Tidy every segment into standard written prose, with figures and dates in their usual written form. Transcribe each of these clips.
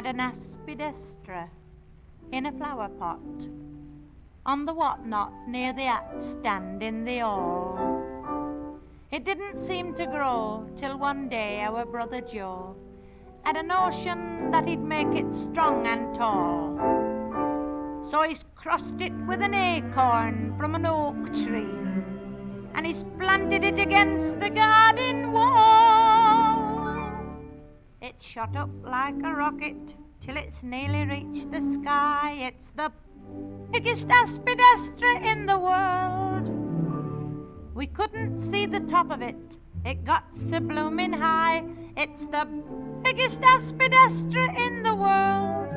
had an aspidestra in a flower pot on the whatnot near the hat stand in the hall. It didn't seem to grow till one day our brother Joe had a notion that he'd make it strong and tall. So he's crossed it with an acorn from an oak tree, and he's planted it against the garden wall. It shot up like a rocket till it's nearly reached the sky. It's the biggest aspidestra in the world. We couldn't see the top of it, it got so bloomin' high. It's the biggest aspidestra in the world.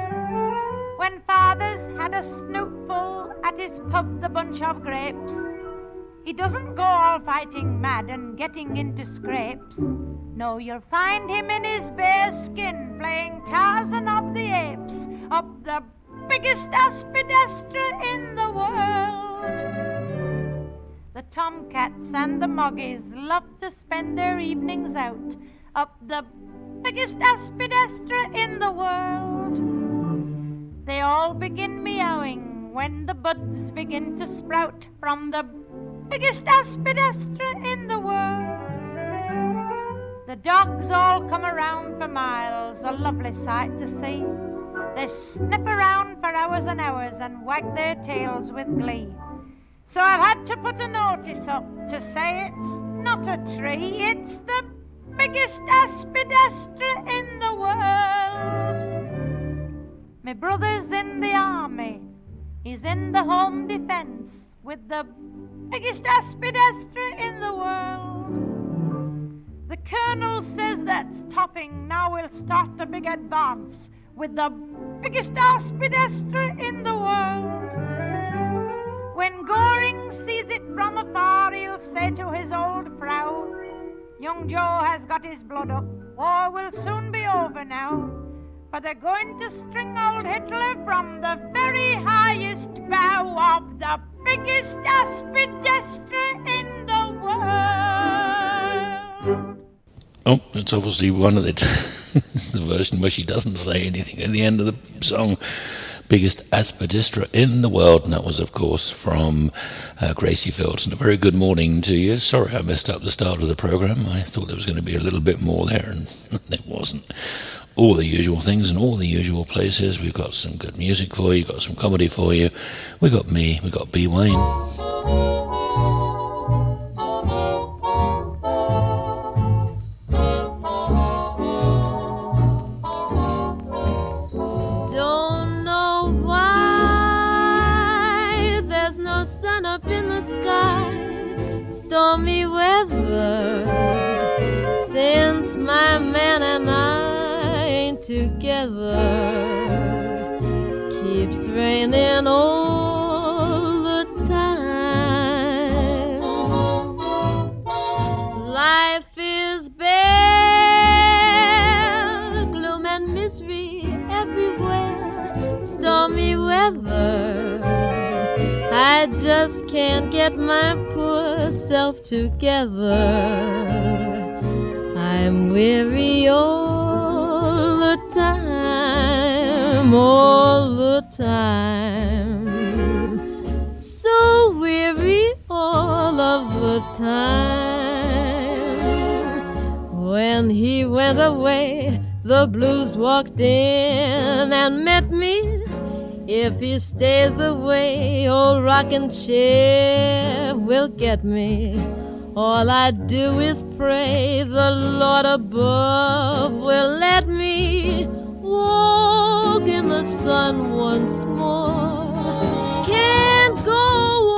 When father's had a snootful at his pub, the bunch of grapes, he doesn't go all fighting mad and getting into scrapes. No, you'll find him in his bear skin playing Tarzan of the Apes up the biggest aspidestra in the world. The tomcats and the moggies love to spend their evenings out up the biggest aspidestra in the world. They all begin meowing when the buds begin to sprout from the biggest aspidestra in the world. The dogs all come around for miles, a lovely sight to see. They sniff around for hours and hours and wag their tails with glee. So I've had to put a notice up to say it's not a tree, it's the biggest aspidestra in the world. My brother's in the army, he's in the home defense with the biggest aspidestra in the world. The colonel says that's topping, now we'll start a big advance with the biggest aspidestra in the world. When Goring sees it from afar, he'll say to his old prow, young Joe has got his blood up, war will soon be over now. For they're going to string old Hitler from the very highest bough of the biggest aspidestra in the world. Oh, it's obviously one of it's the version where she doesn't say anything at the end of the song. Biggest aspidestra in the world, and that was, of course, from Gracie Fields. And a very good morning to you. Sorry I messed up the start of the programme. I thought there was going to be a little bit more there, and there wasn't. All the usual things in all the usual places. We've got some good music for you, got some comedy for you. We got me, we got B. Wayne. Stormy weather, since my man and I ain't together, keeps raining all the time. Life is bare, gloom and misery everywhere, stormy weather, I just can't get my poor self together. I'm weary all the time, all the time. So weary all of the time. When he went away, the blues walked in and met me. If he stays away, old rocking chair will get me. All I do is pray the Lord above will let me walk in the sun once more. Can't go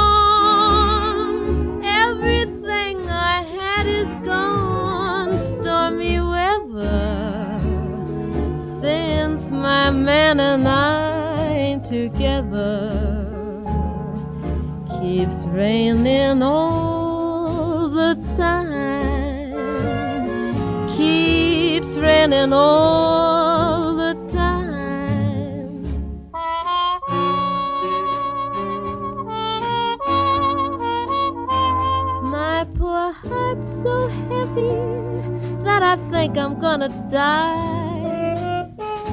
on, everything I had is gone. Stormy weather, since my man and I together, keeps raining all the time, keeps raining all the time. My poor heart's so heavy that I think I'm gonna die.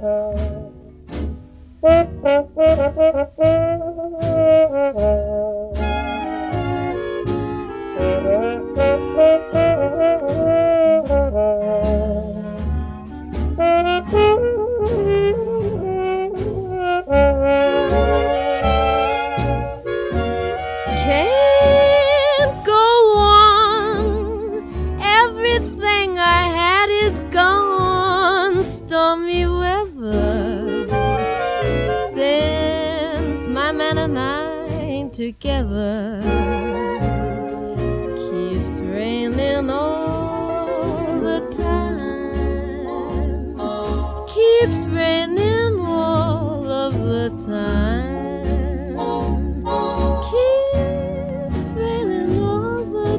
Can't go on. Everything I had is gone. Stormy weather since my man and I ain't together. Keeps raining all the time. Keeps raining all of the time. Keeps raining all the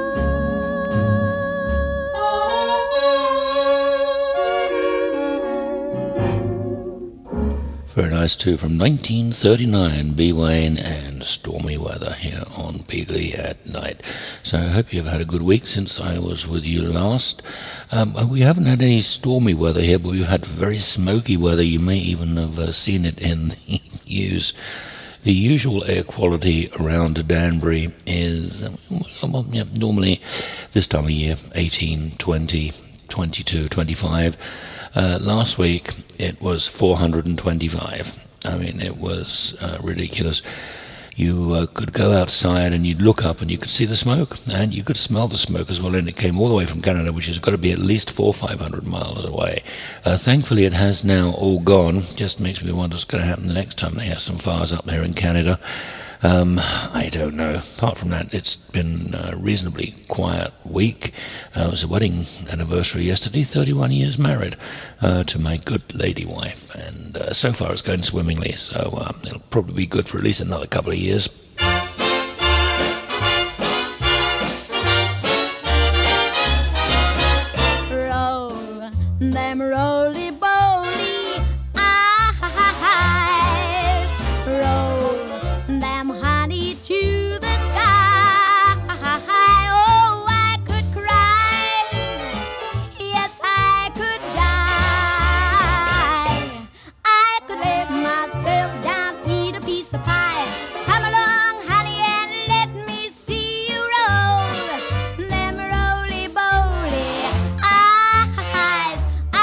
time. Very nice too, from 1939, B. Wayne and Stormy Weather here on Beagley at Night. So I hope you've had a good week since I was with you last. We haven't had any stormy weather here, but we've had very smoky weather. You may even have seen it in the news. The usual air quality around Danbury is normally this time of year 18, 20, 22, 25. Last week it was 425. I mean, it was ridiculous. You could go outside and you'd look up and you could see the smoke, and you could smell the smoke as well, and it came all the way from Canada, which has got to be at least 400 or 500 miles away. Thankfully it has now all gone. Just makes me wonder what's going to happen the next time they have some fires up there in Canada. I don't know. Apart from that, it's been a reasonably quiet week. It was a wedding anniversary yesterday, 31 years married to my good lady wife, and so far it's going swimmingly, so it'll probably be good for at least another couple of years. Roll them roly-boly eyes, roll them honey to the sky. Oh, I could cry, yes, I could die. I could let myself down, eat a piece of pie. Come along, honey, and let me see you roll them roly-boly eyes,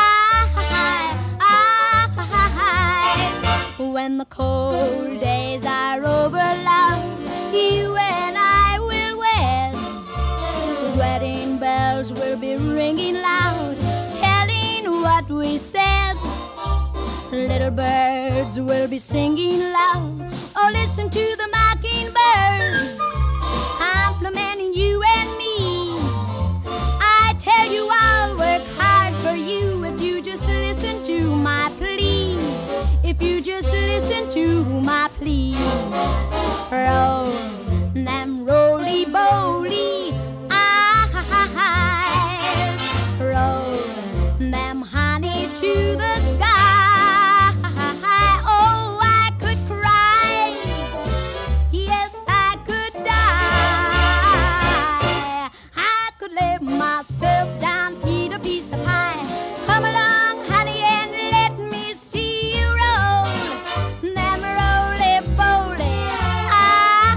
eyes. When the cold days are over, love, you and I will wed. The wedding bells will be ringing loud, telling what we said. Little birds will be singing loud. Oh, listen to the mockingbird, complimenting you and me. I tell you, I'll work hard for you if you just listen to my plea. If you just listen to my plea. Roll them roly-boly eyes, roll them honey to the sky. Oh, I could cry, yes, I could die. I could lay myself down, eat a piece of pie. Come along, honey, and let me see you roll them roly-boly eyes,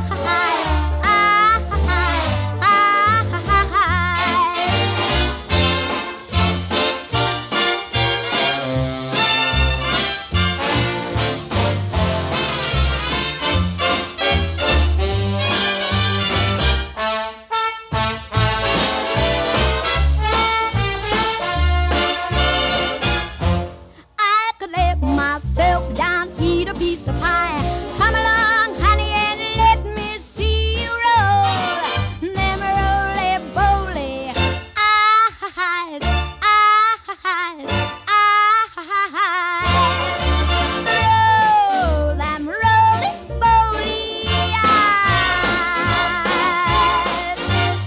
I could lay myself down, eat a piece of pie. Come along, honey, and let me see you roll them roly-boly eyes, roll them roly-boly eyes.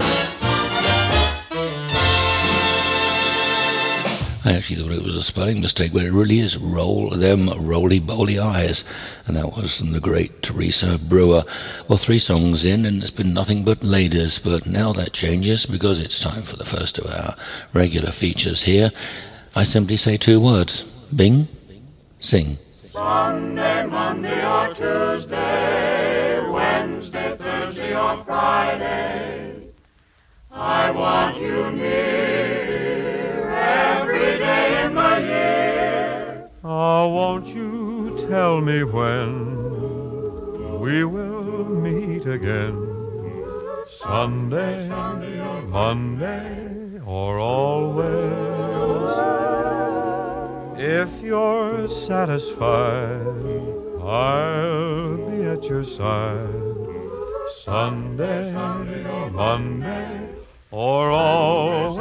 I actually thought it was a spelling mistake, but it really is roll them roly-boly eyes. And that was from the great Teresa Brewer. Well, 3 songs in, and it's been nothing but ladies. But now that changes, because it's time for the first of our regular features here. I simply say 2 words. Bing, Sing. Sunday, Monday or Tuesday, Wednesday, Thursday or Friday, I want you near every day in the year. Oh, won't you tell me when we will meet again? Sunday, Monday, or always. If you're satisfied, I'll be at your side. Sunday, Monday, or always.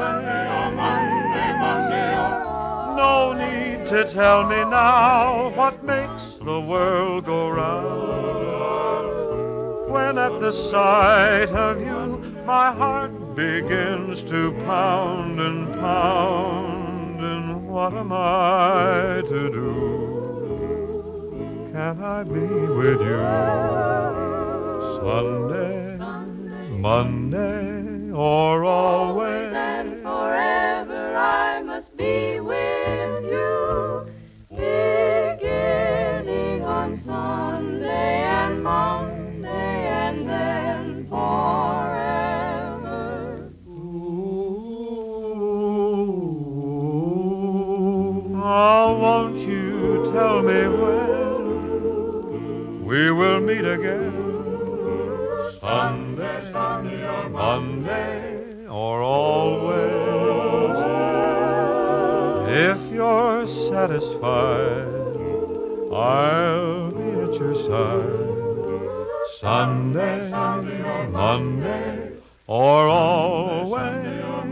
No need to tell me now what makes the world go round. When at the sight of you, my heart begins to pound and pound. And what am I to do? Can I be with you? Sunday, Monday, or always and forever I must be with you, beginning on Sunday and Monday and then forever. Oh, won't you tell me when we will meet again? Sunday, Monday, or always. If you're satisfied, I'll be at your side. Sunday, Monday, or always.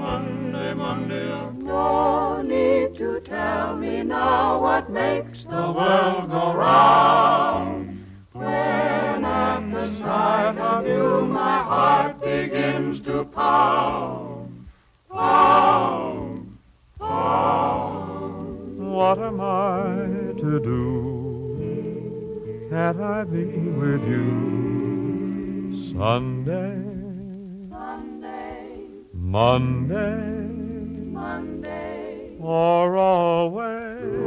No need to tell me now what makes the world go round. When at the sight of you my heart begins to pound, pound, pound. What am I to do? Can't I be with you? Sunday, Sunday, Monday, Monday, or always.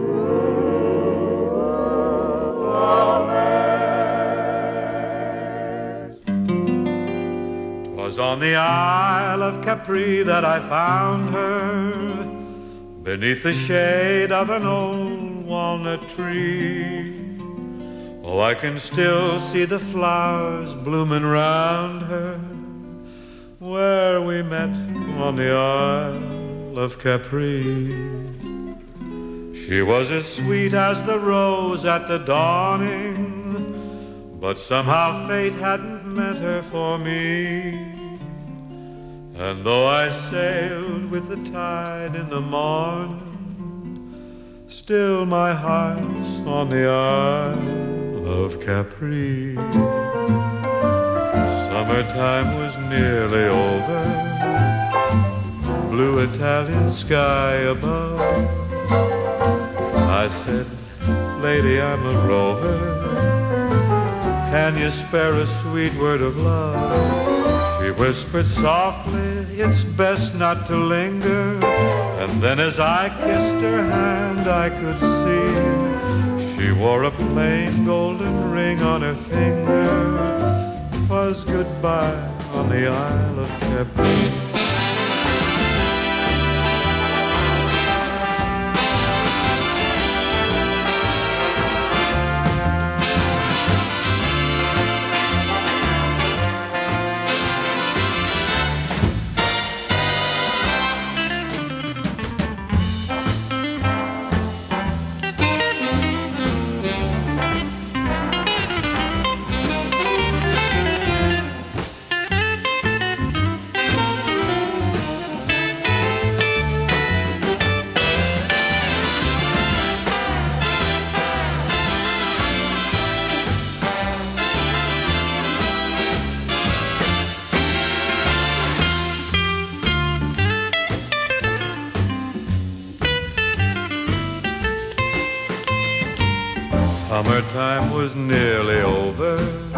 'Twas on the Isle of Capri that I found her, beneath the shade of an old walnut tree. Oh, I can still see the flowers blooming round her, where we met on the Isle of Capri. She was as sweet as the rose at the dawning, but somehow fate hadn't meant her for me. And though I sailed with the tide in the morning, still my heart's on the Isle of Capri. Summertime was nearly over, blue Italian sky above. I said, lady, I'm a rover, can you spare a sweet word of love? She whispered softly, it's best not to linger. And then as I kissed her hand, I could see she wore a plain golden ring on her finger. 'Twas goodbye on the Isle of Capri. Summertime was nearly over,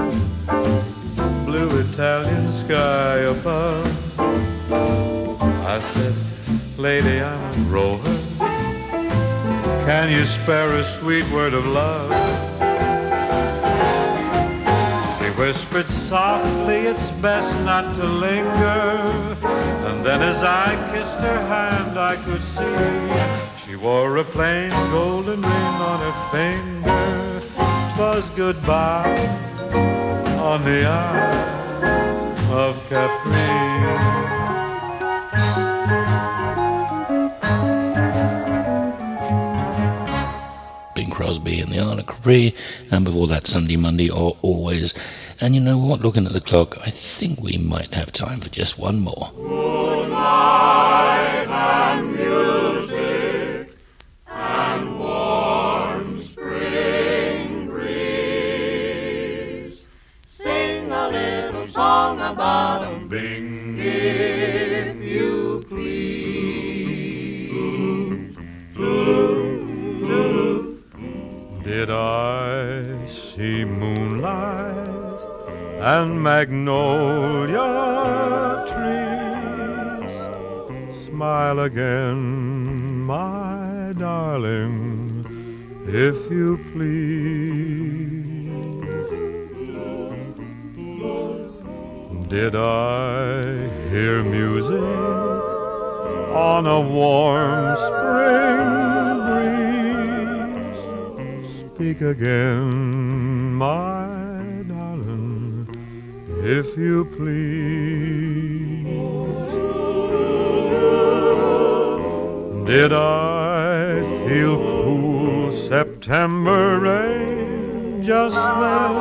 blue Italian sky above. I said, lady, I'm a rover, Can you spare a sweet word of love? She whispered softly, it's best not to linger. And then as I kissed her hand, I could see she wore a plain golden ring on her finger. 'Twas goodbye on the Isle of Capri. Bing Crosby and the Isle of Capri, and before that Sunday, Monday, or Always. And you know what, looking at the clock, I think we might have time for just one more. Good night and music and warm spring breeze. Sing a little song about 'em, Bing, if you please. Did I see moonlight and magnolia trees? Smile again, my darling, if you please. Did I hear music on a warm spring breeze? Speak again, my darling, if you please. Did I feel cool September rain just then?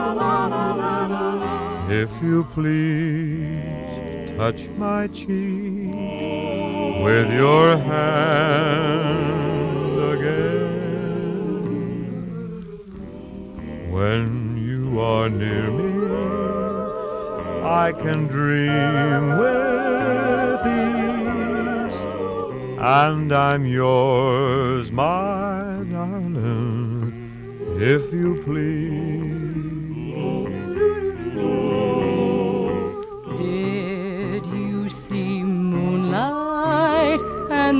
If you please, touch my cheek with your hand again. When you are near me, I can dream with ease, and I'm yours, my darling, if you please. Did you see moonlight and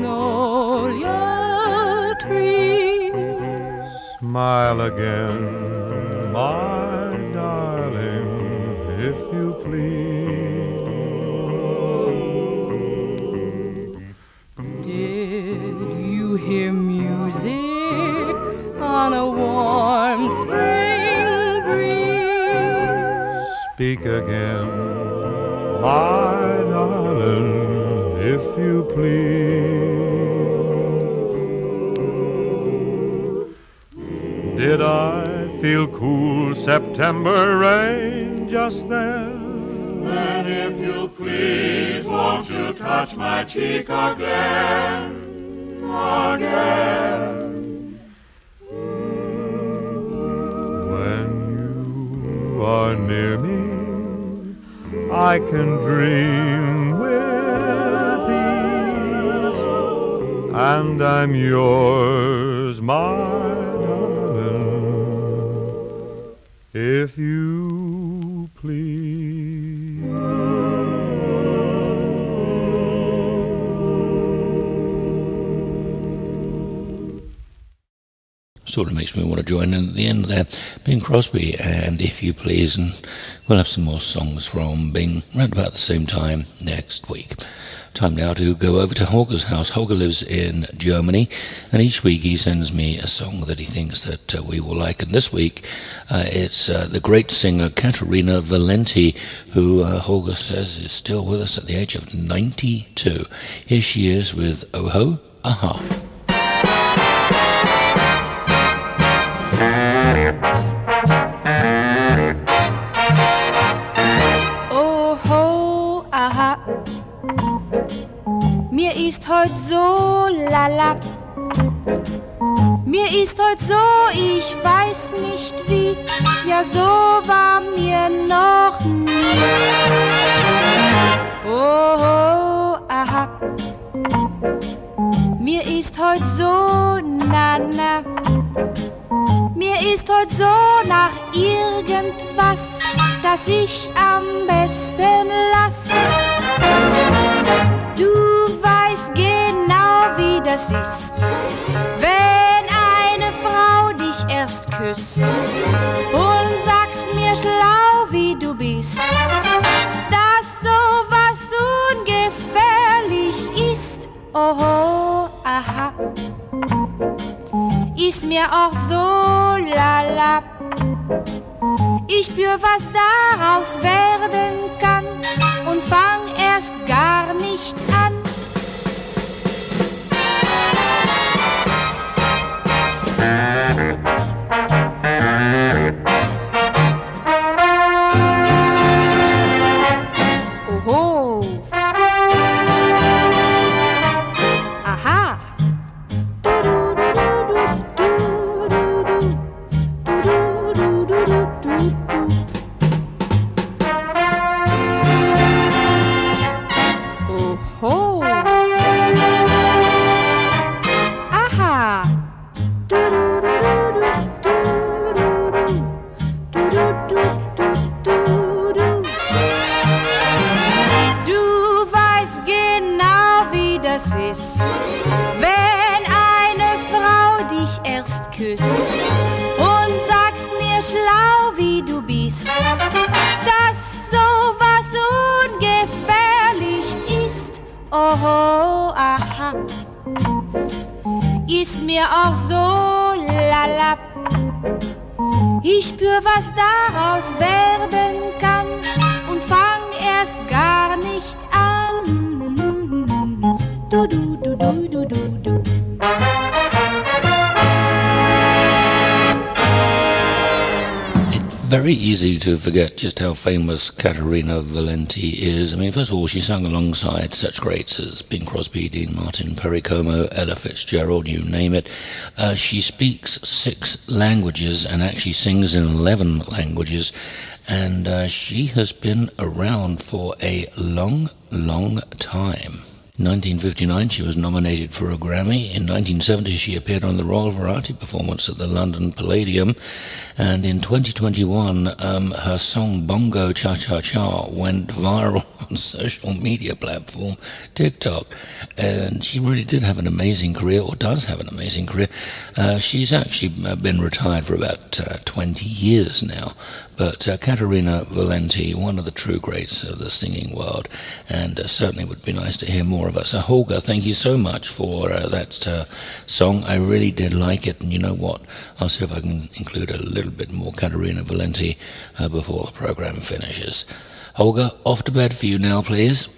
magnolia trees? Smile again, my darling, if you please. Did you hear music on a warm spring breeze? Speak again, my darling, if you please. Did I feel cool September rain just then? Then if you please, won't you touch my cheek again, again? When you are near me, I can dream with ease, and I'm yours, my darling, if you please. Sort of makes me want to join in at the end there. Bing Crosby and If You Please, and we'll have some more songs from Bing right about the same time next week. Time now to go over to Holger's house. Holger lives in Germany, and each week he sends me a song that he thinks that we will like. And this week it's the great singer Caterina Valenti, who Holger says is still with us at the age of 92. Here she is with Oho, Aha. Oho, aha, mir ist heut so lala. Mir ist heut so, ich weiß nicht wie, ja so war mir noch nie. Oho, aha, mir ist heut so na. Mir ist heut so nach irgendwas, das ich am besten lass. Du weißt genau, wie das ist, wenn eine Frau dich erst küsst und sagst mir schlau wie du bist, dass sowas ungefährlich ist. Oho, aha, ist mir auch so lala. Ich spür, was daraus werden kann und fang erst gar nicht an. Oho. Aha. Oho. Aha. Du weißt genau, wie das ist, wenn eine Frau dich erst küsst und sagst mir schlau, wie du bist, dass sowas ungefährlich ist. Oho, aha, ist mir auch so lala. Ich spür, was daraus werden kann und fang erst gar nicht an. Du, du, du, du, du, du, du. Very easy to forget just how famous Caterina Valenti is. I mean, first of all, she sang alongside such greats as Bing Crosby, Dean Martin, Perry Como, Ella Fitzgerald, you name it. She speaks 6 languages and actually sings in 11 languages. And she has been around for a long, long time. In 1959, she was nominated for a Grammy. In 1970, she appeared on the Royal Variety Performance at the London Palladium. And in 2021, her song Bongo Cha Cha Cha went viral on social media platform TikTok. And she really did have an amazing career, or does have an amazing career. She's actually been retired for about 20 years now. But Caterina Valenti, one of the true greats of the singing world, and certainly would be nice to hear more of her. So Holger, thank you so much for that song. I really did like it, and you know what? I'll see if I can include a little bit more Caterina Valenti before the program finishes. Holger, off to bed for you now, please.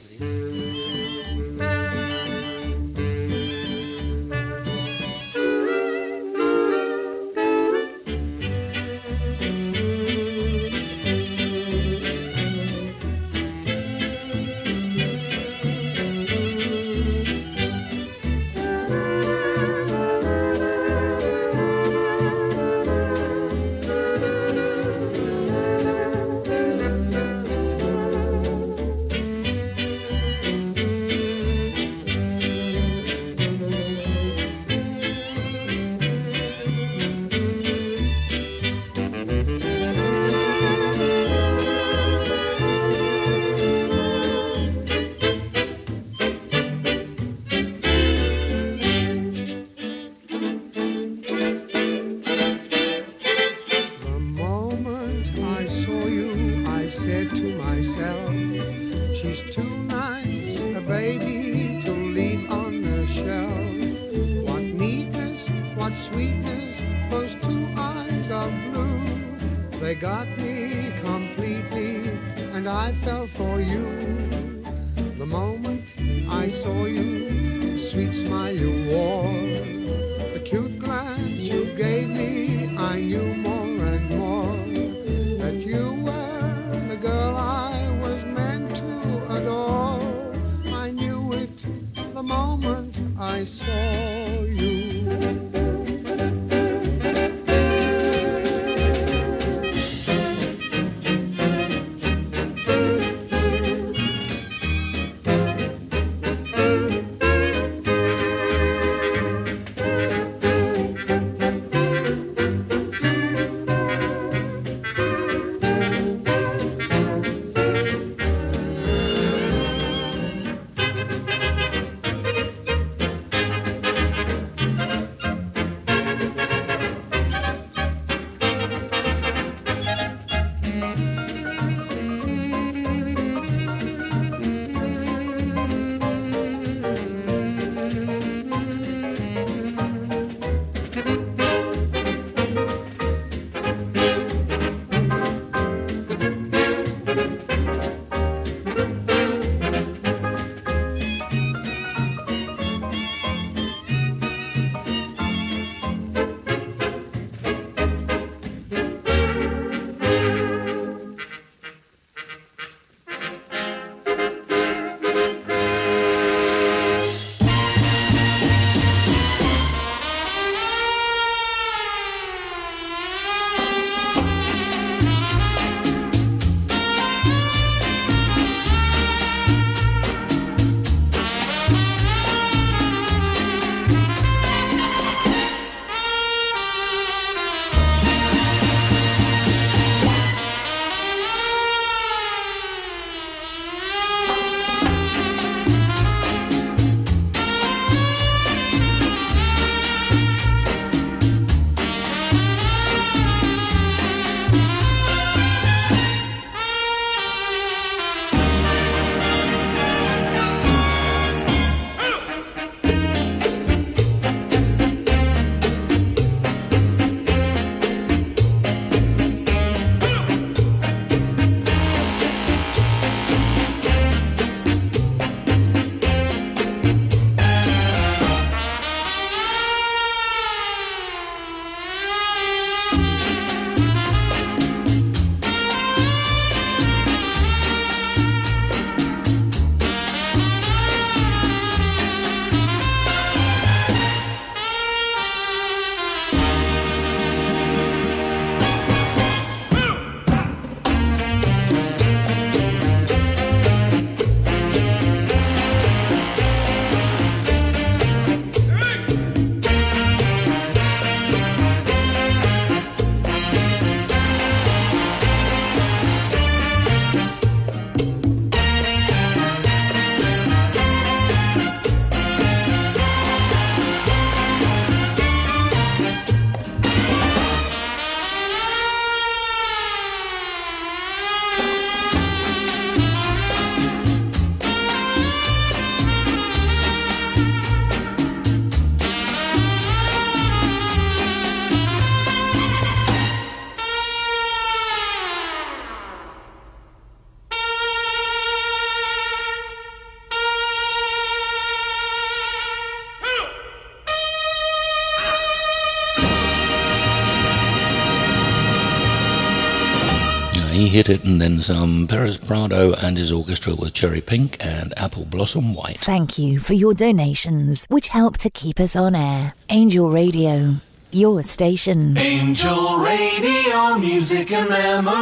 hit it and then some. Perez Prado and his orchestra with Cherry Pink and Apple Blossom White. Thank you for your donations, which help to keep us on air. Angel Radio, your station. Angel Radio, music and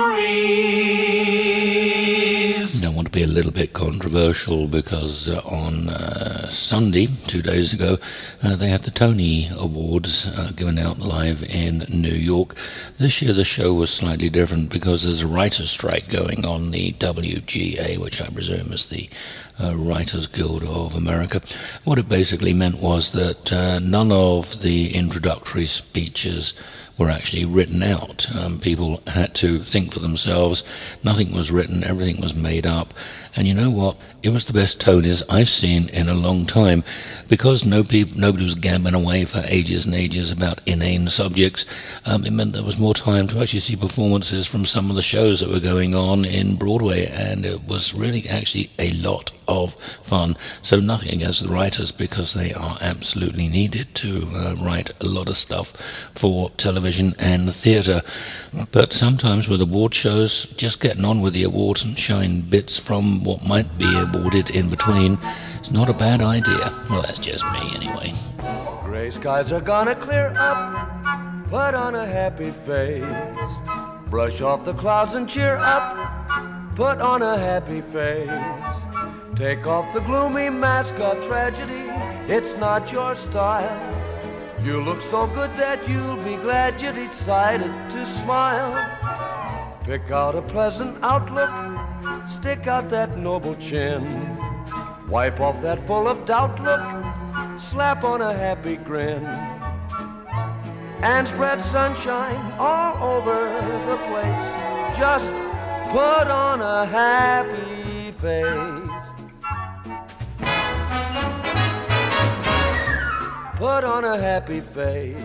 memories. I want to be a little bit controversial because on Sunday, 2 days ago, they had the Tony Awards given out live in New York. This year the show was slightly different because there's a writer's strike going on, the WGA, which I presume is the Writers Guild of America. What it basically meant was that none of the introductory speeches were actually written out. People had to think for themselves. Nothing was written, everything was made up. And you know what? It was the best Tonys I've seen in a long time, because nobody was gabbing away for ages and ages about inane subjects. It meant there was more time to actually see performances from some of the shows that were going on in Broadway, and it was really actually a lot of fun. So nothing against the writers, because they are absolutely needed to write a lot of stuff for television and theatre. But sometimes with award shows, just getting on with the awards and showing bits from what might be awarded in between is not a bad idea. Well, that's just me anyway. Gray skies are gonna clear up, put on a happy face, brush off the clouds and cheer up, put on a happy face, take off the gloomy mask of tragedy, it's not your style. You look so good that you'll be glad you decided to smile. Pick out a pleasant outlook, stick out that noble chin, wipe off that full of doubt look, slap on a happy grin, and spread sunshine all over the place. Just put on a happy face. Put on a happy face.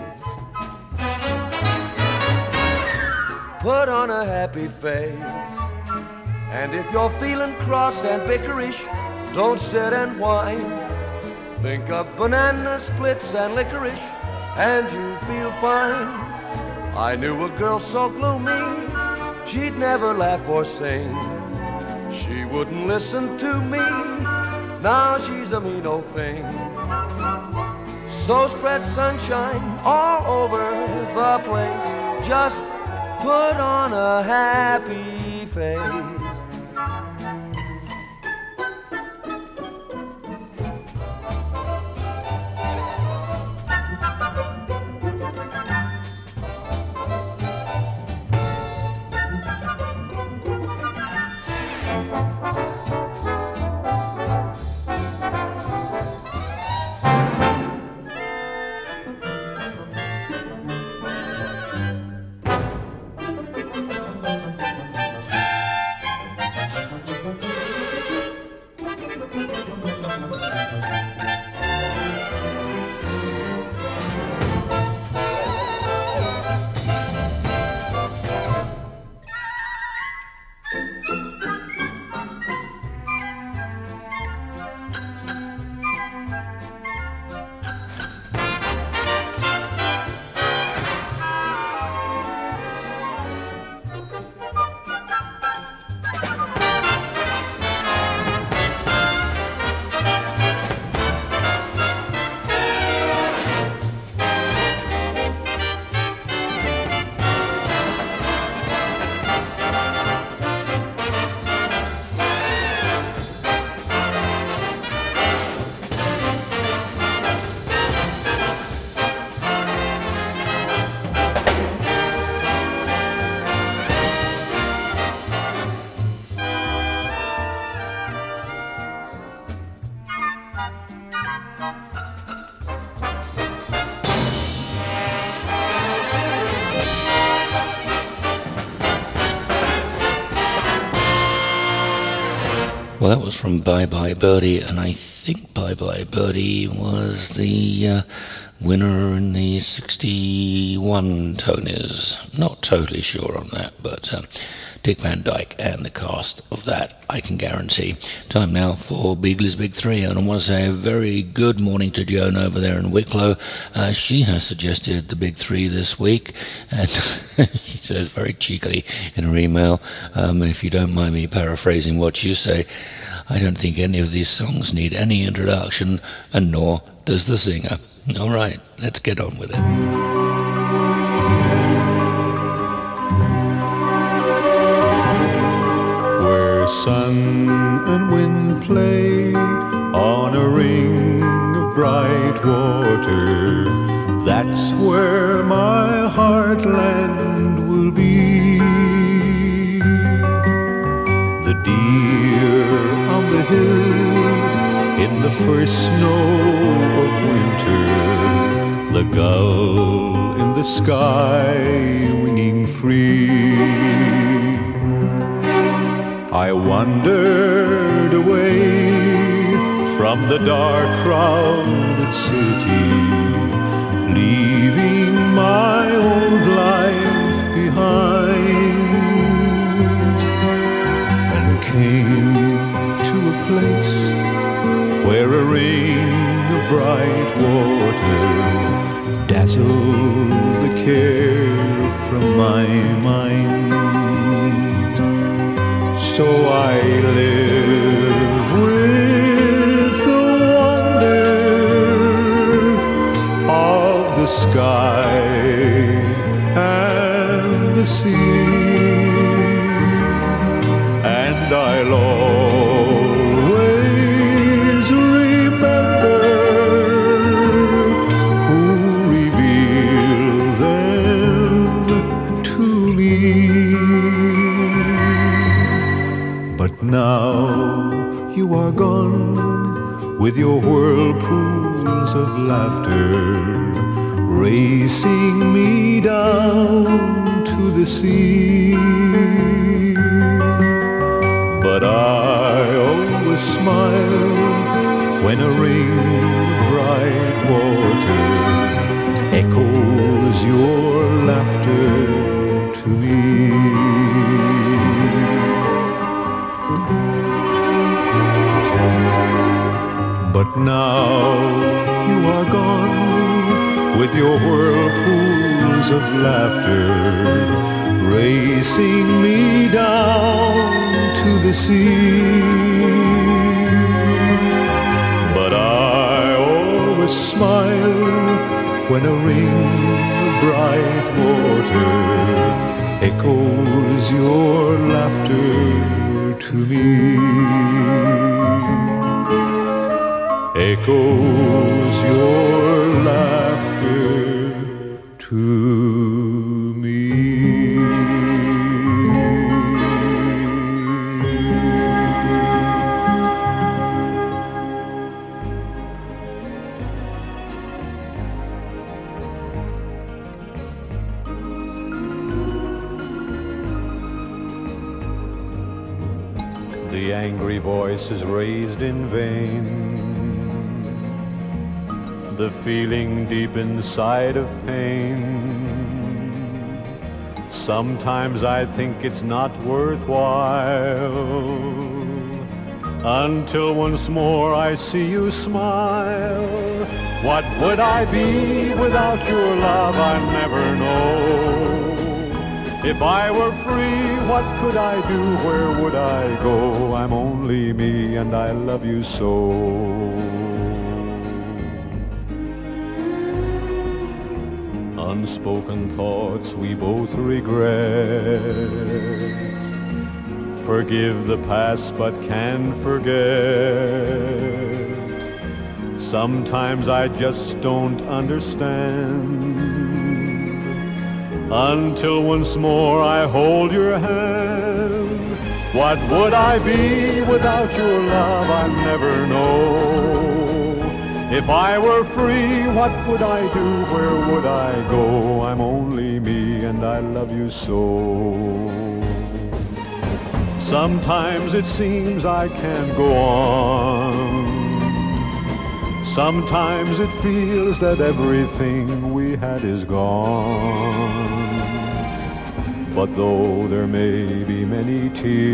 Put on a happy face. And if you're feeling cross and bickerish, don't sit and whine. Think of banana splits and licorice, and you feel fine. I knew a girl so gloomy, she'd never laugh or sing. She wouldn't listen to me, now she's a mean old thing. So spread sunshine all over the place. Just put on a happy face. Well, that was from Bye Bye Birdie, and I think Bye Bye Birdie was the winner in the 61 Tonys. Not totally sure on that, but Dick Van Dyke and the cast of that, I can guarantee. Time now for Beagley's Big Three, and I want to say a very good morning to Joan over there in Wicklow. She has suggested the Big Three this week, and she says very cheekily in her email, if you don't mind me paraphrasing what you say, I don't think any of these songs need any introduction, and nor does the singer. All right, let's get on with it. Sun and wind play on a ring of bright water. That's where my heartland will be. The deer on the hill in the first snow of winter. The gull in the sky winging free. I wandered away from the dark crowded city, leaving my old life behind, and came to a place where a ring of bright water dazzled the care from my mind. So I live with the wonder of the sky and the sea, and I'll always remember who revealed them to me. But now you are gone with your whirlpools of laughter, racing me down to the sea. But I always smile when a ring of bright water echoes your laughter to me. But now you are gone with your whirlpools of laughter, racing me down to the sea. But I always smile when a ring of bright water echoes your laughter to me. Echoes your laughter to me. The angry voice is raised in vain. The feeling deep inside of pain. Sometimes I think it's not worthwhile, until once more I see you smile. What would I be without your love? I never know. If I were free, what could I do? Where would I go? I'm only me and I love you so. Unspoken thoughts we both regret. Forgive the past but can't forget. Sometimes I just don't understand, until once more I hold your hand. What would I be without your love? I never know. If I were free, what would I do? Where would I go? I'm only me and I love you so. Sometimes it seems I can't go on. Sometimes it feels that everything we had is gone. But though there may be many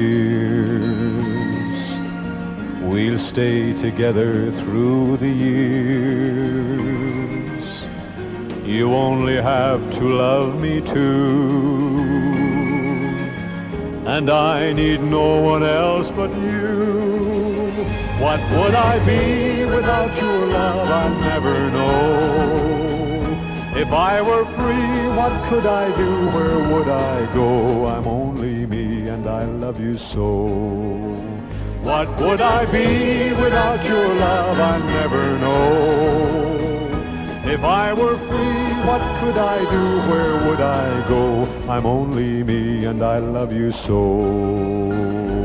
tears, we'll stay together through the years. You only have to love me too, and I need no one else but you. What would I be without your love? I never know. If I were free, what could I do? Where would I go? I'm only me and I love you so. What would I be without your love? I never know. If I were free, what could I do? Where would I go? I'm only me and I love you so.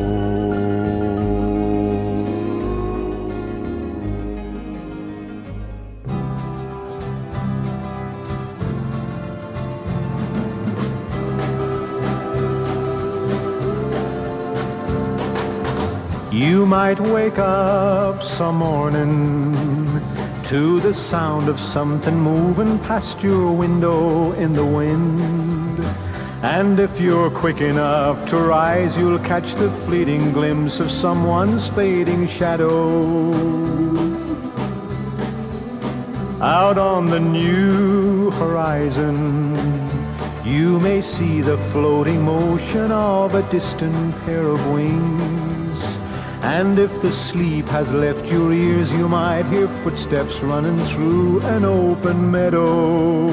You might wake up some morning to the sound of something moving past your window in the wind. And if you're quick enough to rise, you'll catch the fleeting glimpse of someone's fading shadow. Out on the new horizon, you may see the floating motion of a distant pair of wings. And if the sleep has left your ears, you might hear footsteps running through an open meadow.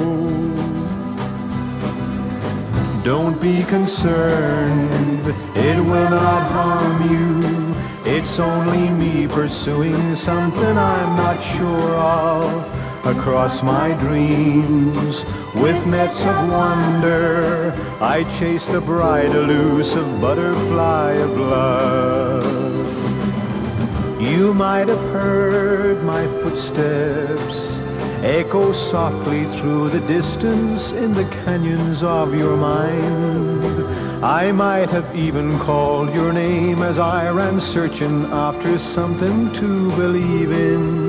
Don't be concerned, it will not harm you. It's only me pursuing something I'm not sure of. Across my dreams, with nets of wonder, I chase the bright elusive butterfly of love. You might have heard my footsteps echo softly through the distance in the canyons of your mind. I might have even called your name as I ran searching after something to believe in.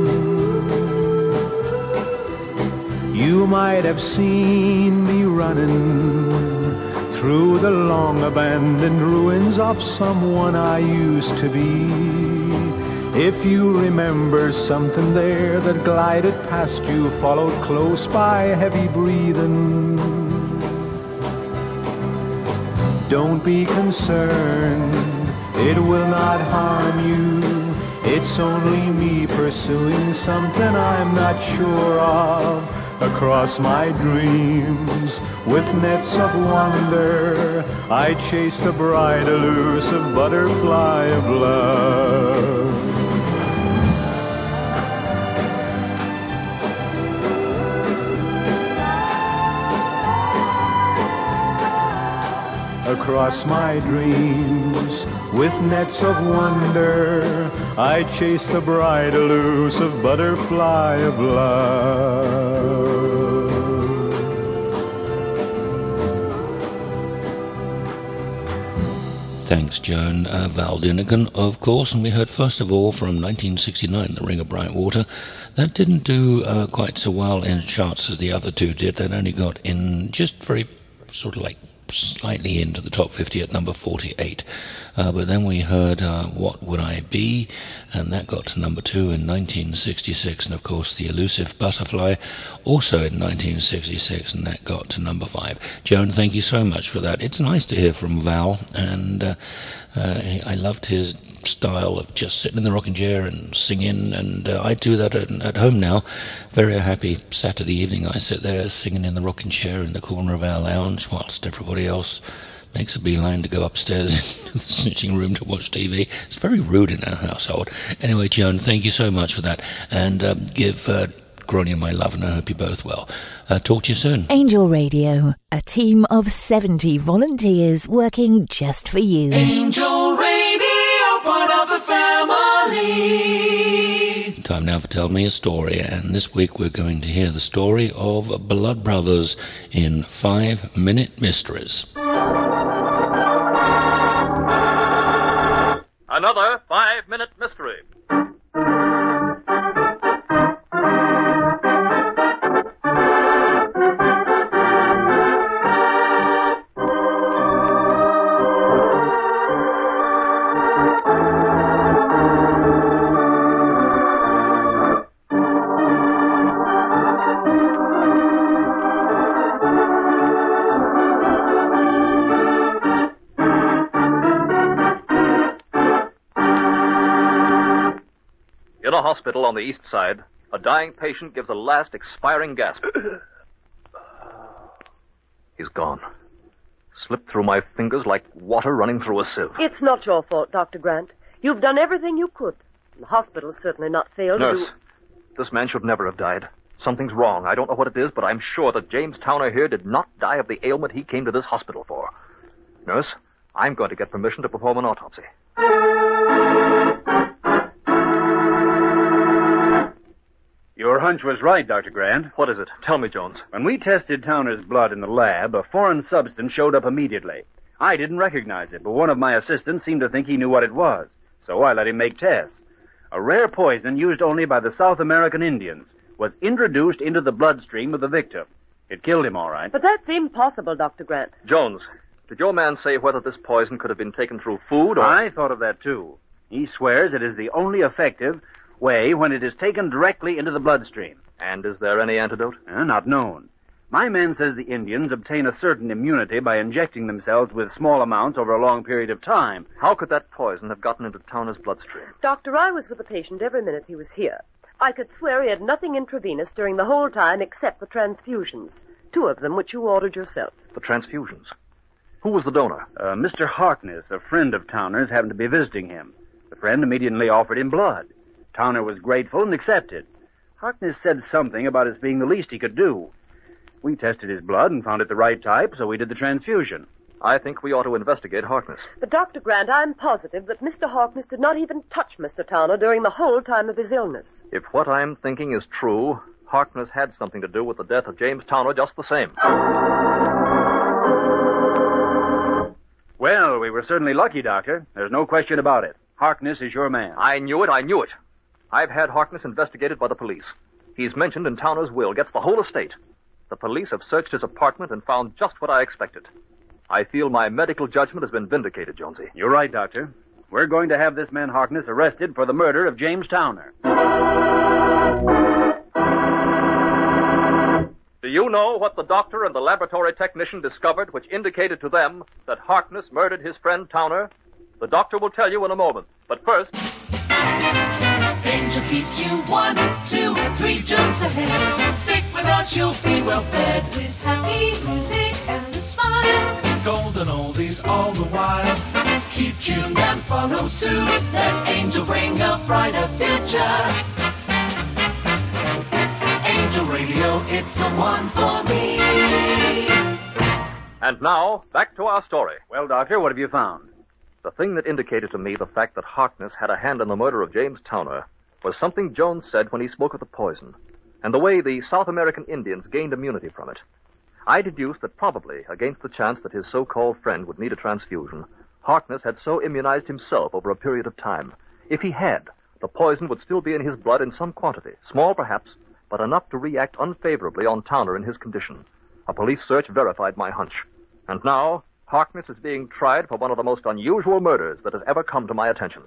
You might have seen me running through the long abandoned ruins of someone I used to be. If you remember something there that glided past you, followed close by heavy breathing, don't be concerned, it will not harm you. It's only me pursuing something I'm not sure of. Across my dreams, with nets of wonder, I chase the bright elusive butterfly of love. Across my dreams, with nets of wonder, I chase the bright elusive butterfly of love. Thanks, Joan. Val Dinnigan, of course, and we heard first of all from 1969, The Ring of Bright Water. That didn't do quite so well in charts as the other two did. That only got in just very sort of like slightly into the top 50 at number 48. But then we heard What Would I Be, and that got to number 2 in 1966, and of course The Elusive Butterfly also in 1966, and that got to number 5. Joan, thank you so much for that. It's nice to hear from Val, and I loved his style of just sitting in the rocking chair and singing, and I do that at home now. Very happy Saturday evening, I sit there singing in the rocking chair in the corner of our lounge whilst everybody else makes a beeline to go upstairs in the sitting room to watch TV. It's very rude in our household. Anyway, Joan, thank you so much for that, and give Grania my love, and I hope you're both well. Talk to you soon. Angel Radio, a team of 70 volunteers working just for you. Angel Radio, part of the family. Time now for Tell Me a Story, and this week we're going to hear the story of Blood Brothers in 5 Minute Mysteries. Another 5-minute mystery. In a hospital on the east side, a dying patient gives a last expiring gasp. He's gone. Slipped through my fingers like water running through a sieve. It's not your fault, Dr. Grant. You've done everything you could. The hospital's certainly not failed to Nurse, this man should never have died. Something's wrong. I don't know what it is, but I'm sure that James Towner here did not die of the ailment he came to this hospital for. Nurse, I'm going to get permission to perform an autopsy. Your hunch was right, Dr. Grant. What is it? Tell me, Jones. When we tested Towner's blood in the lab, a foreign substance showed up immediately. I didn't recognize it, but one of my assistants seemed to think he knew what it was, so I let him make tests. A rare poison used only by the South American Indians was introduced into the bloodstream of the victim. It killed him, all right. But that's impossible, Dr. Grant. Jones, did your man say whether this poison could have been taken through food or... I thought of that, too. He swears it is the only effective way when it is taken directly into the bloodstream. And is there any antidote? Not known. My man says the Indians obtain a certain immunity by injecting themselves with small amounts over a long period of time. How could that poison have gotten into Towner's bloodstream? Doctor, I was with the patient every minute he was here. I could swear he had nothing intravenous during the whole time except the transfusions. 2 of them, which you ordered yourself. The transfusions? Who was the donor? Mr. Harkness, a friend of Towner's, happened to be visiting him. The friend immediately offered him blood. Towner was grateful and accepted. Harkness said something about its being the least he could do. We tested his blood and found it the right type, so we did the transfusion. I think we ought to investigate Harkness. But, Dr. Grant, I'm positive that Mr. Harkness did not even touch Mr. Towner during the whole time of his illness. If what I'm thinking is true, Harkness had something to do with the death of James Towner just the same. Well, we were certainly lucky, Doctor. There's no question about it. Harkness is your man. I knew it. I've had Harkness investigated by the police. He's mentioned in Towner's will, gets the whole estate. The police have searched his apartment and found just what I expected. I feel my medical judgment has been vindicated, Jonesy. You're right, Doctor. We're going to have this man Harkness arrested for the murder of James Towner. Do you know what the doctor and the laboratory technician discovered which indicated to them that Harkness murdered his friend Towner? The doctor will tell you in a moment. But first... Angel keeps you 1, 2, 3 jumps ahead. Stick with us, you'll be well fed. With happy music and a smile. Golden oldies all the while. Keep tuned and follow suit. Let Angel bring a brighter future. Angel Radio, it's the one for me. And now, back to our story. Well, Doctor, what have you found? The thing that indicated to me the fact that Harkness had a hand in the murder of James Towner was something Jones said when he spoke of the poison, and the way the South American Indians gained immunity from it. I deduced that probably, against the chance that his so-called friend would need a transfusion, Harkness had so immunized himself over a period of time. If he had, the poison would still be in his blood in some quantity, small perhaps, but enough to react unfavorably on Towner in his condition. A police search verified my hunch. And now, Harkness is being tried for one of the most unusual murders that has ever come to my attention.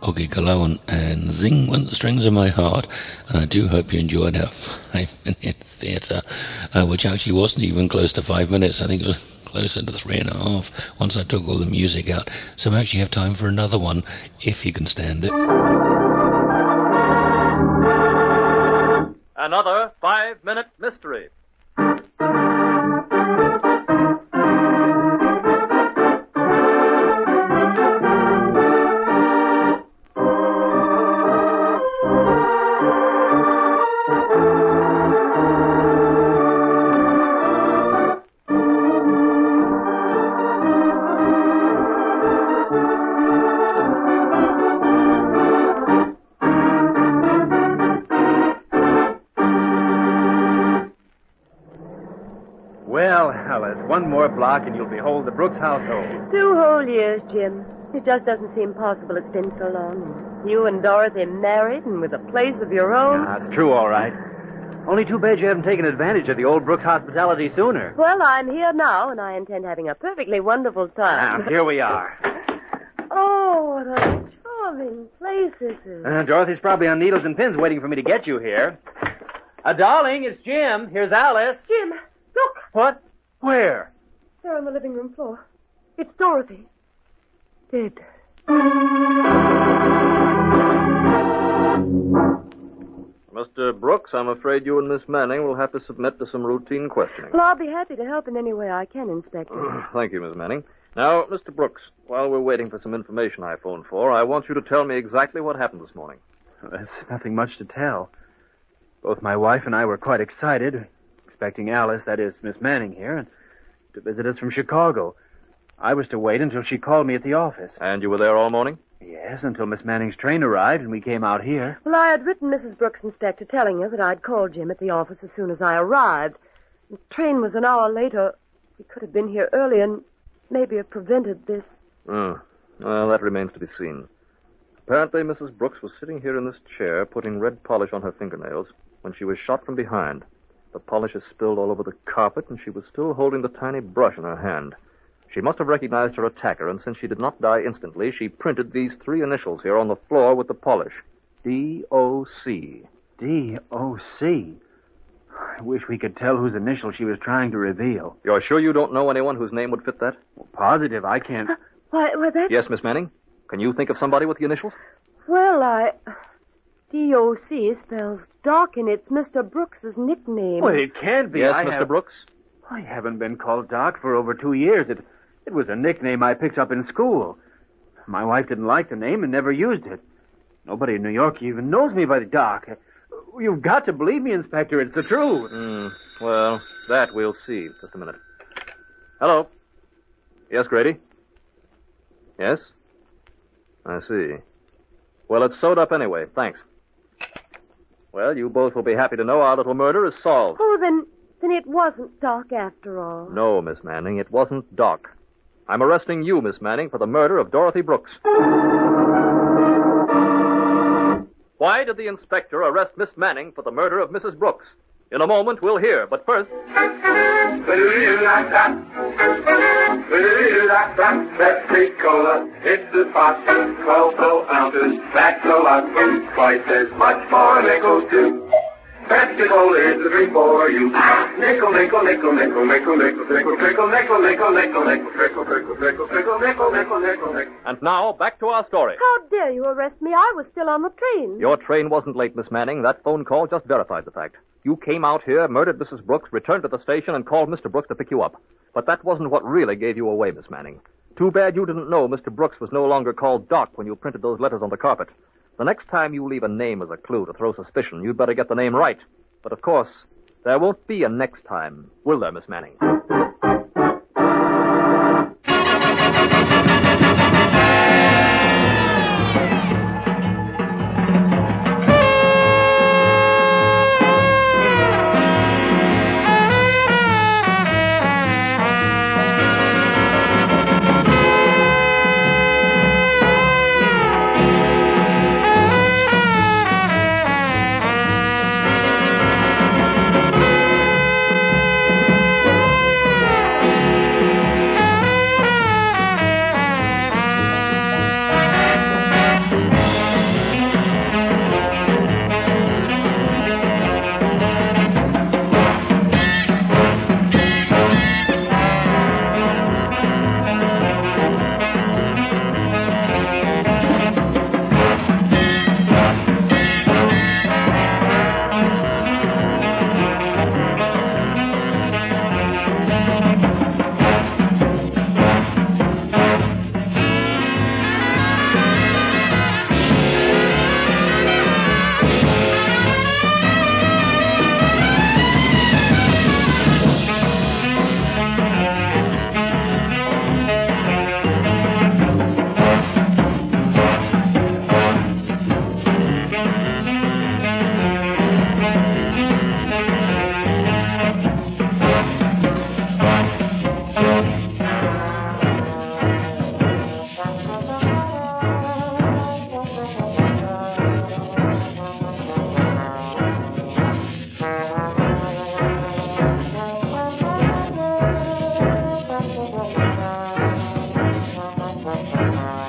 Oggy Cologne and Zing Went the Strings of My Heart. And I do hope you enjoyed our 5-minute theatre, which actually wasn't even close to 5 minutes. I think it was closer to 3.5 once I took all the music out. So we actually have time for another one, if you can stand it. Another 5-minute mystery. One more block and you'll behold the Brooks household. 2 whole years, Jim. It just doesn't seem possible it's been so long. You and Dorothy married and with a place of your own. Yeah, that's true, all right. Only too bad you haven't taken advantage of the old Brooks hospitality sooner. Well, I'm here now, and I intend having a perfectly wonderful time. Now, here we are. Oh, what a charming place this is. Dorothy's probably on needles and pins waiting for me to get you here. Darling, it's Jim. Here's Alice. Jim, look. What? Where? There on the living room floor. It's Dorothy. Dead. Mr. Brooks, I'm afraid you and Miss Manning will have to submit to some routine questioning. Well, I'll be happy to help in any way I can, Inspector. Thank you, Miss Manning. Now, Mr. Brooks, while we're waiting for some information I phoned for, I want you to tell me exactly what happened this morning. There's nothing much to tell. Both my wife and I were quite excited, expecting Alice, that is, Miss Manning here, and to visit us from Chicago. I was to wait until she called me at the office. And you were there all morning? Yes, until Miss Manning's train arrived and we came out here. Well, I had written Mrs. Brooks, Inspector, telling her that I'd call Jim at the office as soon as I arrived. The train was an hour later. We could have been here early and maybe have prevented this. Well, that remains to be seen. Apparently, Mrs. Brooks was sitting here in this chair, putting red polish on her fingernails, when she was shot from behind. The polish is spilled all over the carpet, and she was still holding the tiny brush in her hand. She must have recognized her attacker, and since she did not die instantly, she printed these 3 initials here on the floor with the polish. D.O.C. D.O.C.? I wish we could tell whose initial she was trying to reveal. You're sure you don't know anyone whose name would fit that? Well, positive, I can't. Why, that... Yes, Miss Manning? Can you think of somebody with the initials? Well, D.O.C. spells Doc, and it's Mr. Brooks's nickname. Well, it can't be. Yes, Mr. Brooks? I haven't been called Doc for over 2 years. It was a nickname I picked up in school. My wife didn't like the name and never used it. Nobody in New York even knows me by the Doc. You've got to believe me, Inspector. It's the truth. Well, that we'll see. Just a minute. Hello. Yes, Grady? Yes? I see. Well, it's sewed up anyway. Thanks. Well, you both will be happy to know our little murder is solved. Oh, then it wasn't Doc after all. No, Miss Manning, it wasn't Doc. I'm arresting you, Miss Manning, for the murder of Dorothy Brooks. Why did the inspector arrest Miss Manning for the murder of Mrs. Brooks? In a moment, we'll hear, but first... Pepsi-Cola, it's the pot, 12 ounces, that's a lot, twice as much for a nickel, too. Pepsi-Cola is the drink for you. Nickel, nickel, nickel, nickel, nickel, nickel, nickel, nickel, nickel, nickel, nickel, nickel, nickel, nickel, nickel, nickel, nickel, nickel, nickel, nickel. And now, back to our story. How dare you arrest me? I was still on the train. Your train wasn't late, Miss Manning. That phone call just verified the fact. You came out here, murdered Mrs. Brooks, returned to the station, and called Mr. Brooks to pick you up. But that wasn't what really gave you away, Miss Manning. Too bad you didn't know Mr. Brooks was no longer called Doc when you printed those letters on the carpet. The next time you leave a name as a clue to throw suspicion, you'd better get the name right. But, of course, there won't be a next time, will there, Miss Manning?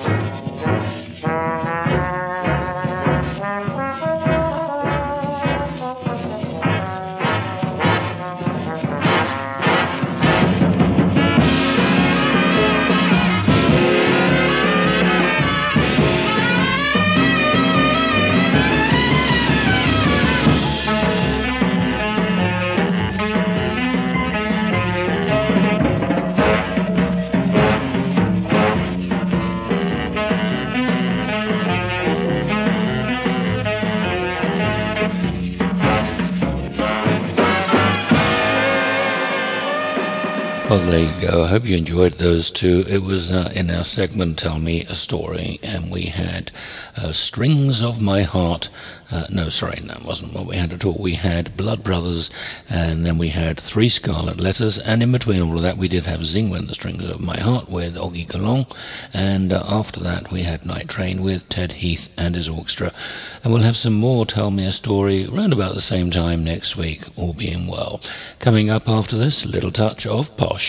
Well, there you go. I hope you enjoyed those two. It was in our segment Tell Me a Story, and we had Strings of My Heart. No, sorry, that wasn't what we had at all. We had Blood Brothers, and then we had Three Scarlet Letters, and in between all of that we did have Zingwe and the Strings of My Heart with Augie Galong, and after that we had Night Train with Ted Heath and his orchestra. And we'll have some more Tell Me a Story around about the same time next week, all being well. Coming up after this, a little touch of Posh.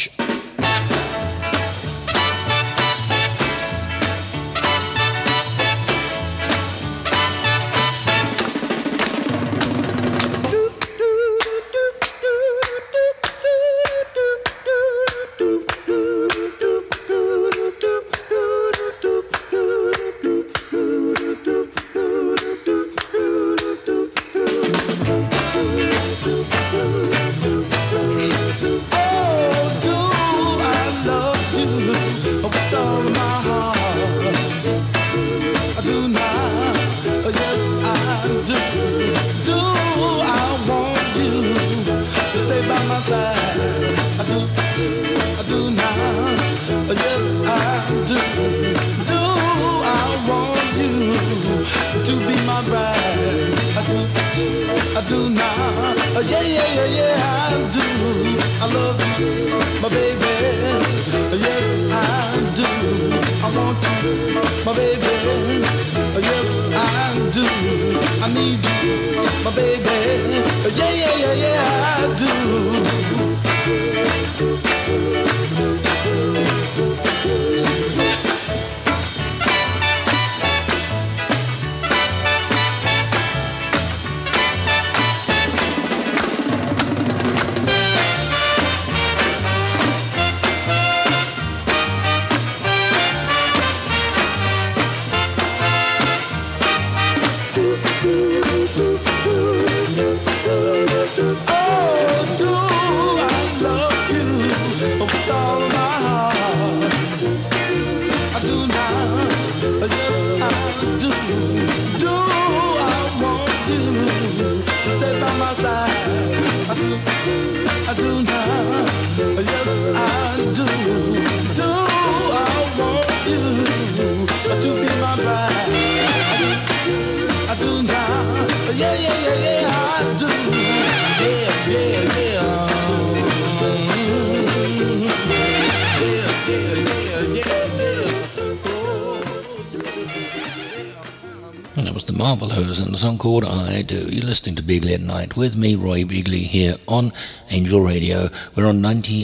Marvelows and a song called I Do. You're listening to Beagley at Night with me, Roy Beagley, here on Angel Radio. We're on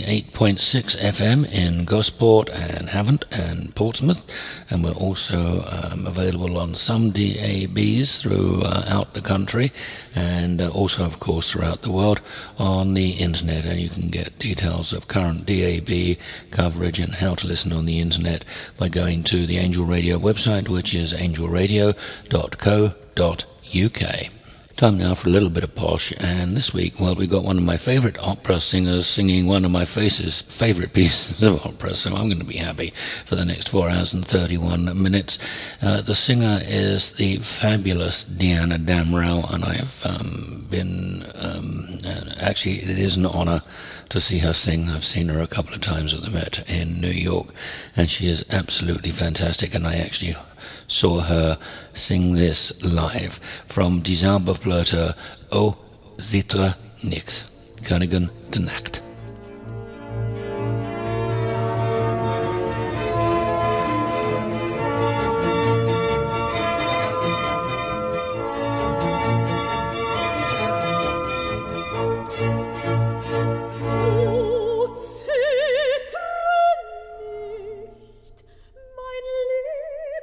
98.6 FM in Gosport and Havant and Portsmouth, and we're also available on some DABs throughout the country, and also, of course, throughout the world on the internet. And you can get details of current DAB coverage and how to listen on the internet by going to the Angel Radio website, which is angelradio.co.uk. Time now for a little bit of Posh, and this week, well, we got one of my favourite opera singers singing one of my favourite pieces of opera, so I'm going to be happy for the next 4 hours and 31 minutes. The singer is the fabulous Diana Damrau, and I have actually, it is an honour to see her sing. I've seen her a couple of times at the Met in New York, and she is absolutely fantastic, and I actually saw her sing this live from Die Zauberflöte O Zitra Nix, Königin der Nacht. Mein Lieb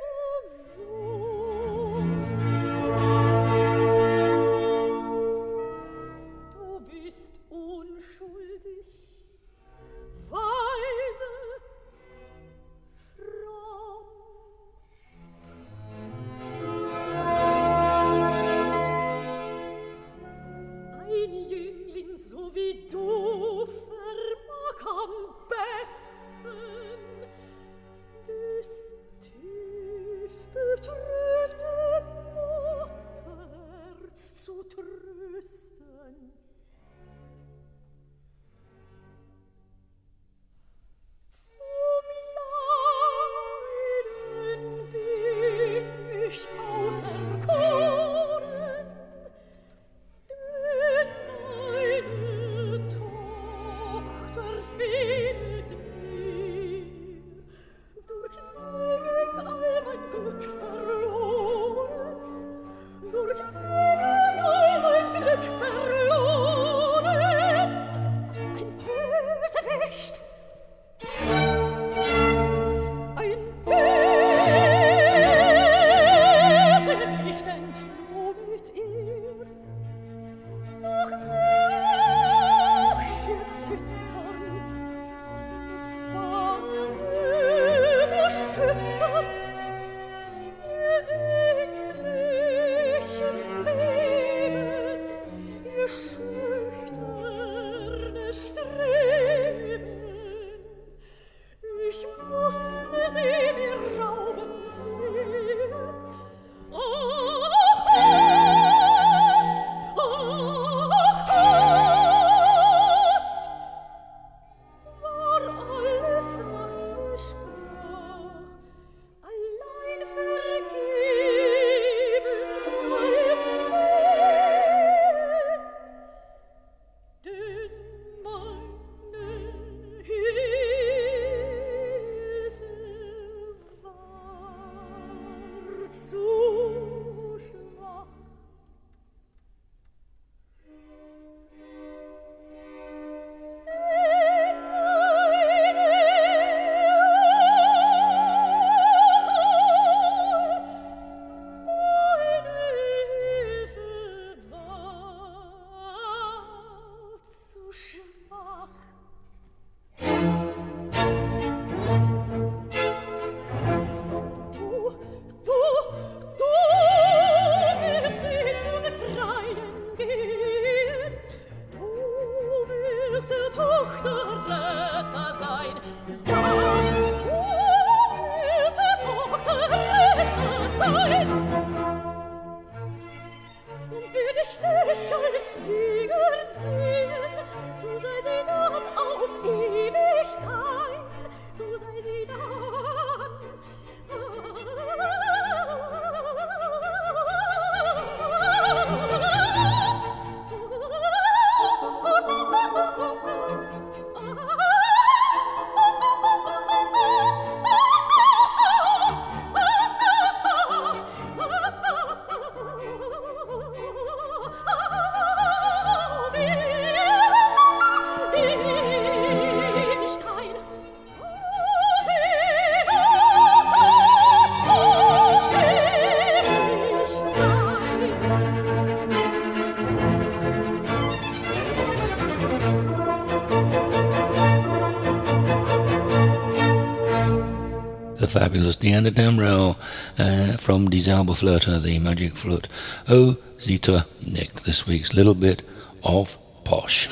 fabulous Deanna Damrell from Die Zauberflöte, the Magic Flute. Oh, Zita nicked this week's little bit of posh.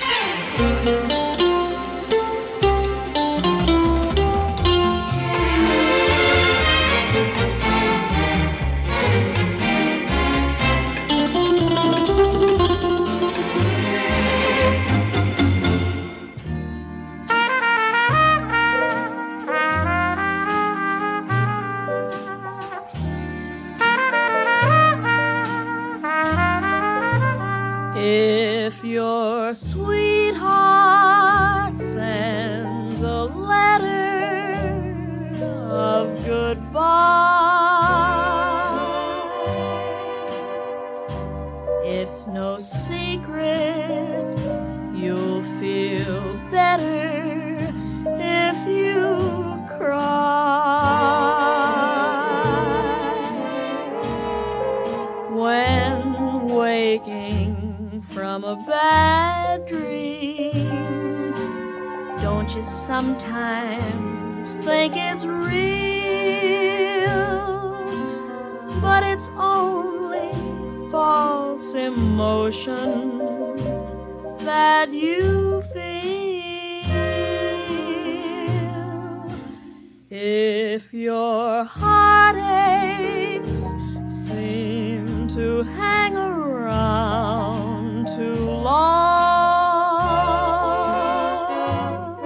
If your sweetheart sends a letter of goodbye, it's no secret you'll feel better if you cry. When waking from a bad dream, don't you sometimes think it's real? But it's only false emotion that you feel. If your heartaches seem to hang around too long,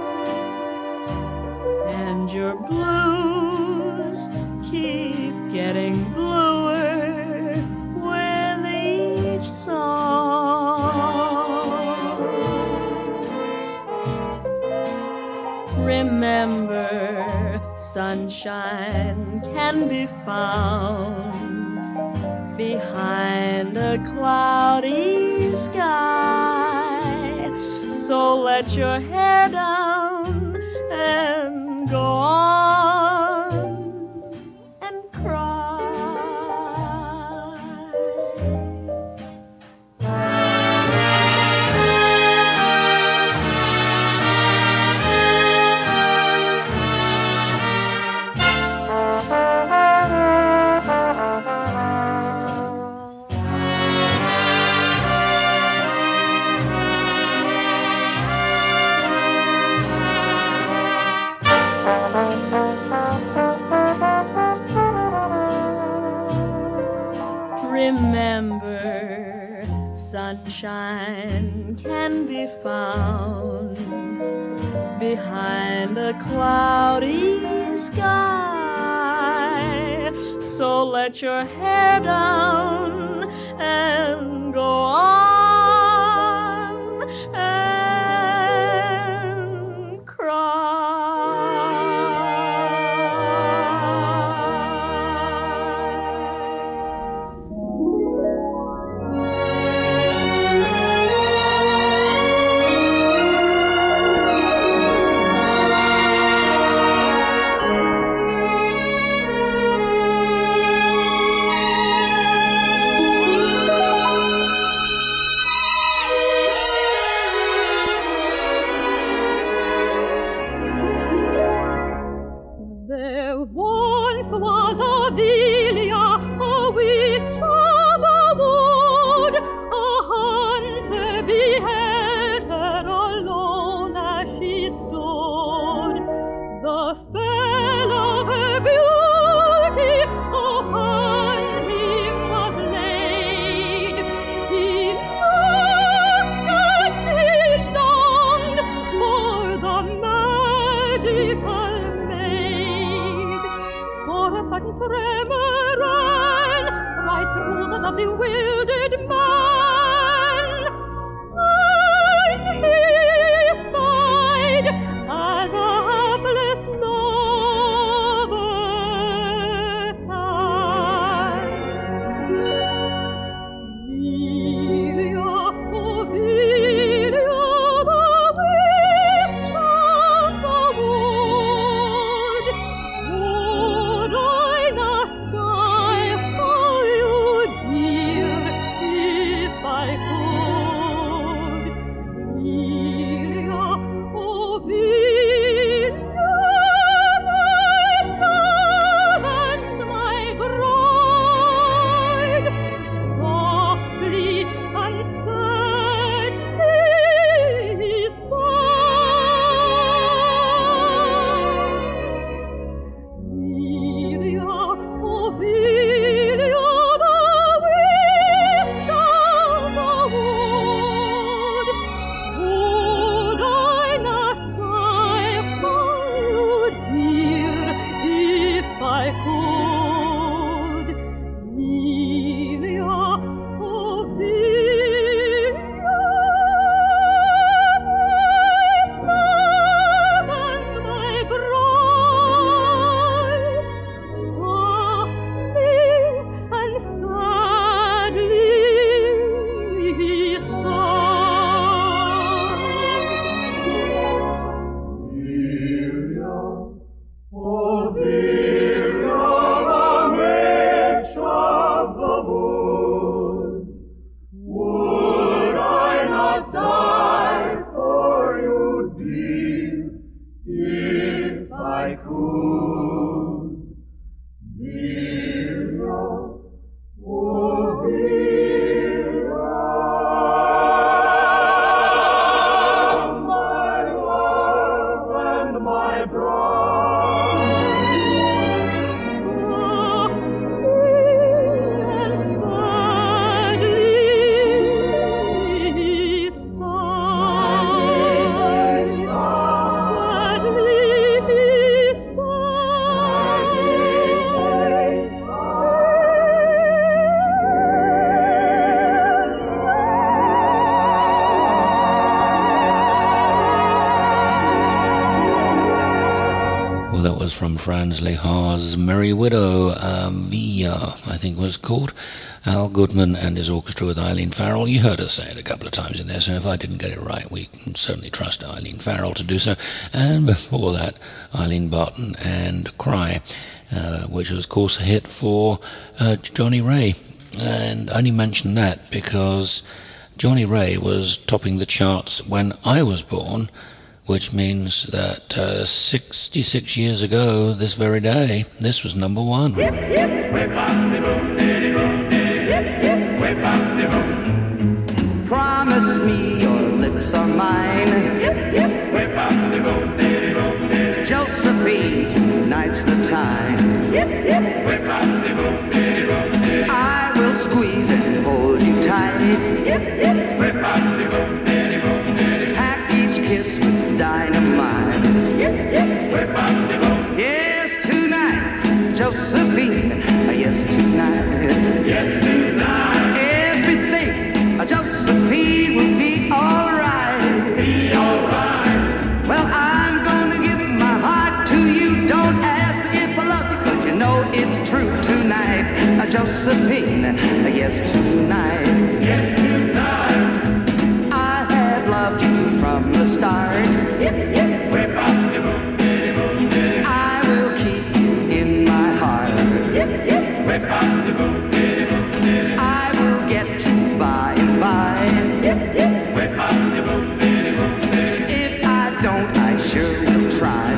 and your blues keep getting bluer with each song, remember sunshine can be found behind a cloudy sky. So let your hair down and go on and cry. Remember, sunshine can be found behind a cloudy sky. So let your hair down and go on and cry. from Franz Lehar's Merry Widow, Via, I think was called. Al Goodman and his orchestra with Eileen Farrell. You heard her say it a couple of times in there, so if I didn't get it right, we can certainly trust Eileen Farrell to do so. And before that, Eileen Barton and Cry, which was, of course, a hit for Johnny Ray. And I only mention that because Johnny Ray was topping the charts when I was born, which means that 66 years ago, this very day, this was number one. Promise me your lips are mine. Josephine, tonight's the time. I will squeeze and hold you tight. Pack each kiss with dynamite. Yes, tonight, Josephine. Yes, tonight. Yes, tonight. Everything, Josephine, will be alright. Be alright. Well, I'm gonna give my heart to you. Don't ask me if I love you, 'cause you know it's true tonight. Josephine, yes, tonight. Yes, tonight. I have loved you from the start. I will keep you in my heart. I will get you by and by. If I don't, I sure will try.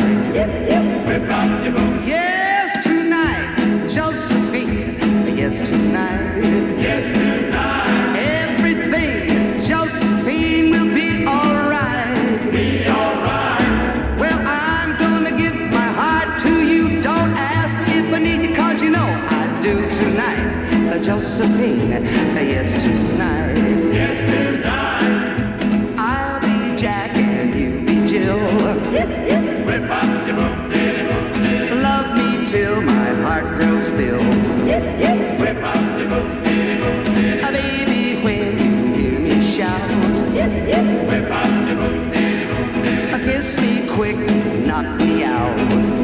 Yes, tonight, Josephine. Yes, tonight. Yes, tonight. Everything, Josephine, will be alright. Be alright. Well, I'm gonna give my heart to you. Don't ask me if I need you, 'cause you know I do tonight. Josephine, yes, tonight. Yes, tonight. I'll be Jack and you be Jill. Love me till my heart grows still. Baby, when you hear me shout, kiss me quick, knock me out.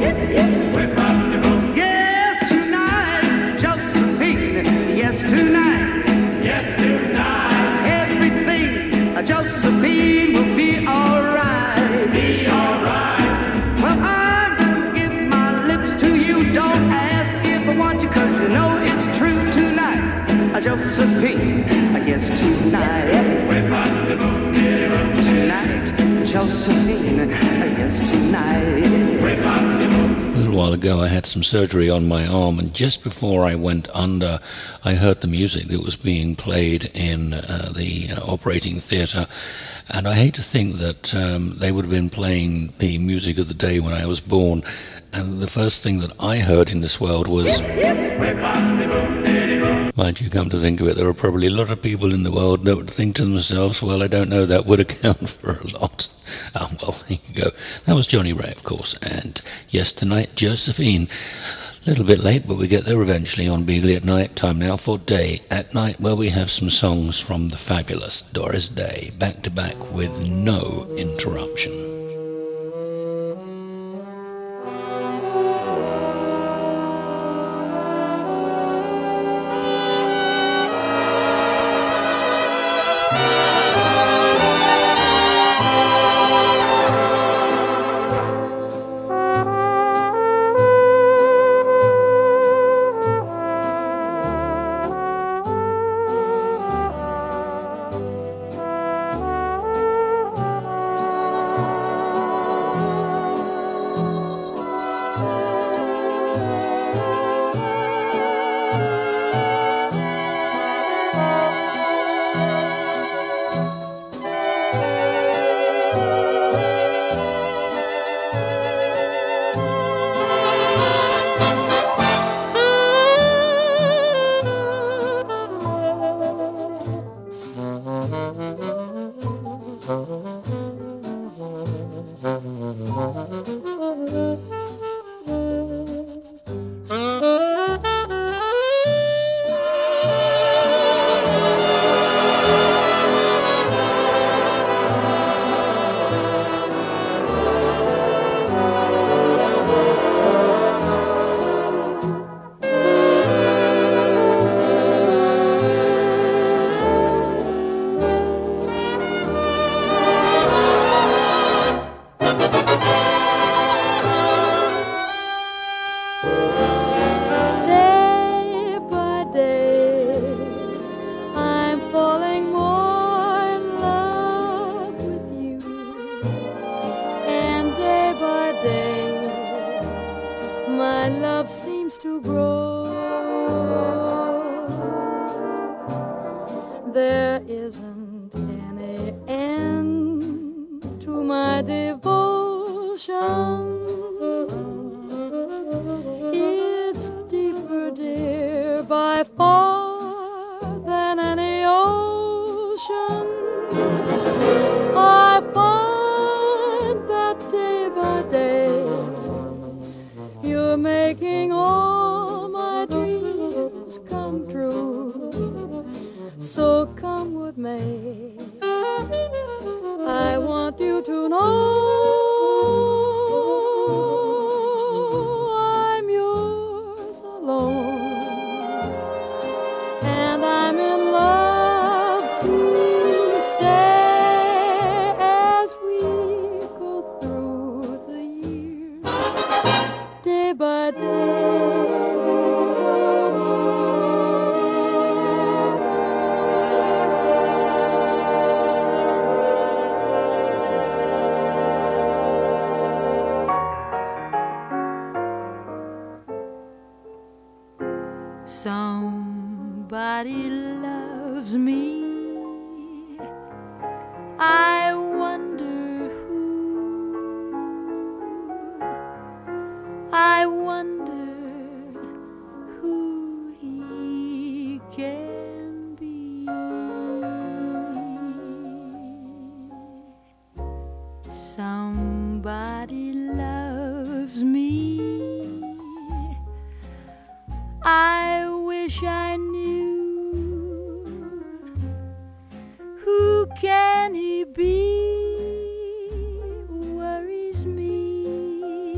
Yes, tonight, Josephine. Yes, tonight. Yes, tonight. Everything, Josephine, will be alright. Be alright. Well, I'm gonna give my lips to you. Don't ask if I want you, 'cause you know it's true tonight. Josephine, yes, tonight. Tonight, Josephine, yes, tonight. A little while ago I had some surgery on my arm, and just before I went under I heard the music that was being played in the operating theatre, and I hate to think that they would have been playing the music of the day when I was born, and the first thing that I heard in this world was... Mind you, come to think of it, there are probably a lot of people in the world that would think to themselves, well, I don't know, that would account for a lot. Oh, well, there you go. That was Johnny Ray, of course, and yes, tonight, Josephine. A little bit late, but we get there eventually on Beagley at Night. Time now for Day at Night, where we have some songs from the fabulous Doris Day, back to back with no interruption. deeper by far than any ocean. I find that day by day you're making all my dreams come true. So come with me. I want you to know I'm yours alone, and I'm in love to stay as we go through the years, day by day. Somebody loves me. I wonder who. I wonder who he can be. Somebody loves me. I wish I knew. Who can he be? Worries me.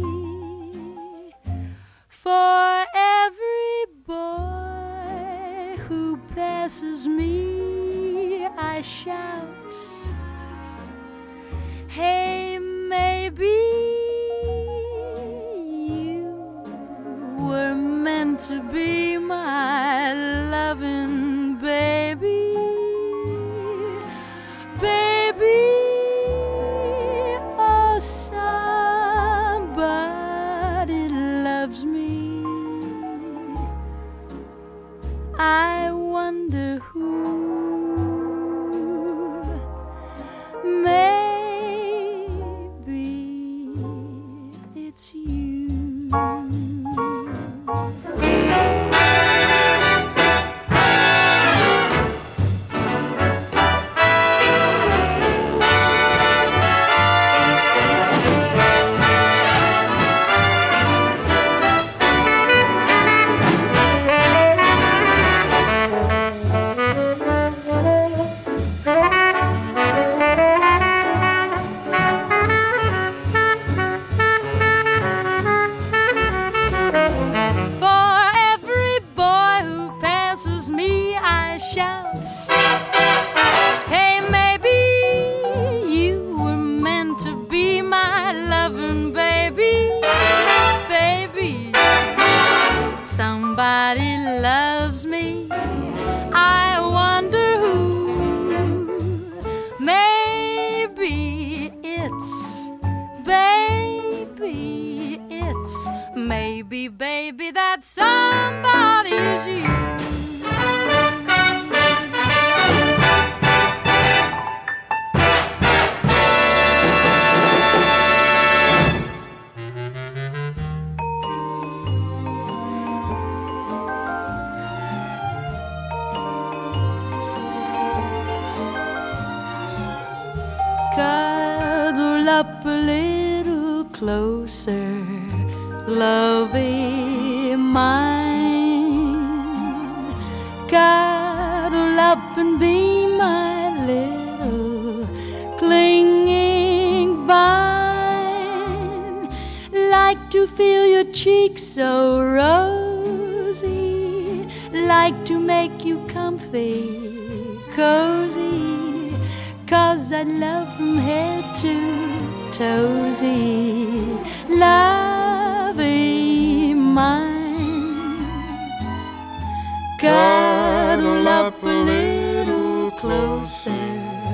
For every boy who passes me, I shout, hey, maybe were meant to be my loving baby, baby. Oh, somebody loves me. I wonder who. Maybe it's you. Somebody loves me. I wonder who. Maybe it's baby. It's maybe, baby, that somebody's you. Cuddle up a little closer, lovey mine. Cuddle up and be my little clinging vine. Like to feel your cheeks so rosy, like to make you comfy, cozy. 'Cause I love from head to toesy, lovey mine. Cuddle up a little closer,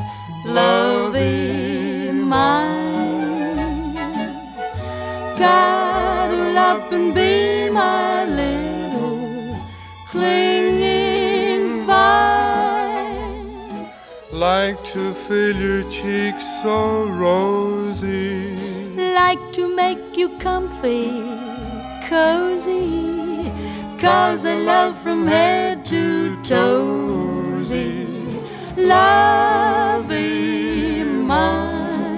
lovey mine. Cuddle up and be my little clinging vine. Like to feel your cheeks so rosy, like to make you comfy, cozy. 'cause I love from head to toesy, lovey mine.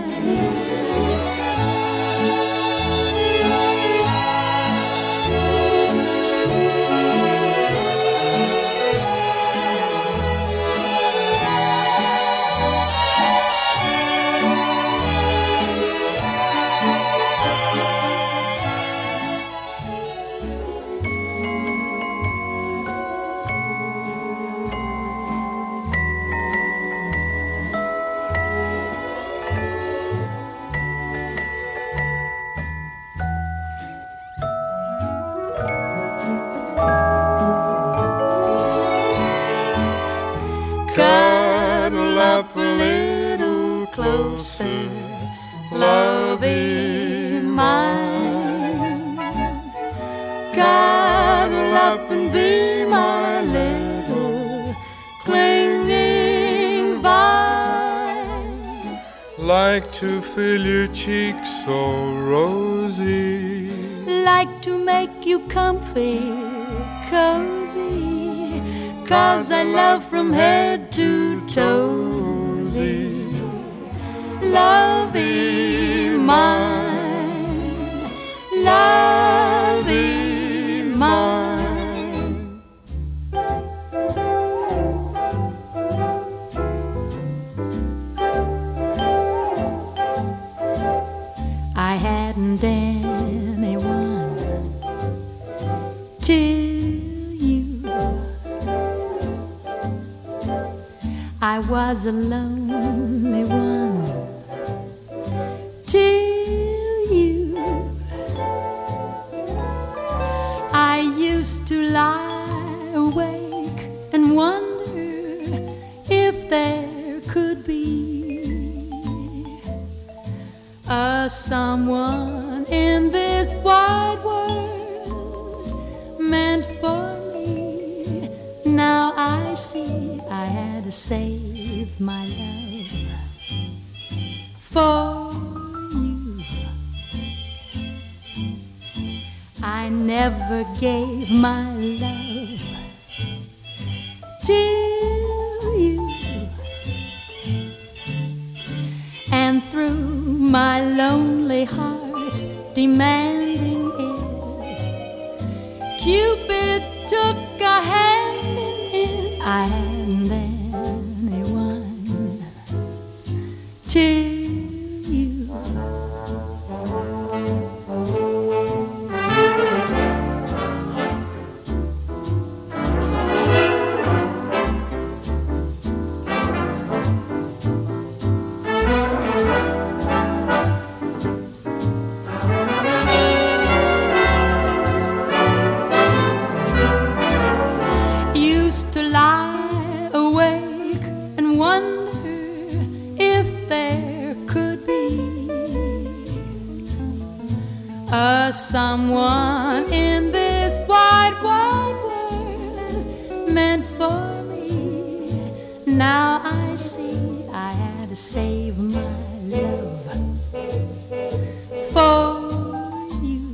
Cuddle up a little closer, lovey mine. Cuddle up and be my little clinging vine. Like to feel your cheeks so rosy, like to make you comfy, cozy, 'cause I love from head to toesy, lovey mine, lovey mine. I hadn't anyone till I was a lonely one till you. I used to lie awake and wonder if there could be a someone in this wide world meant for me. Now I see I had to save my love for you. I never gave my love to you, and through my lonely heart demanding it, Cupid took a hand in it. I hadn't anyone till you. Used to lie awake and wonder if there could be a someone in this wide, wide world meant for me. Now I see I had to save my love for you.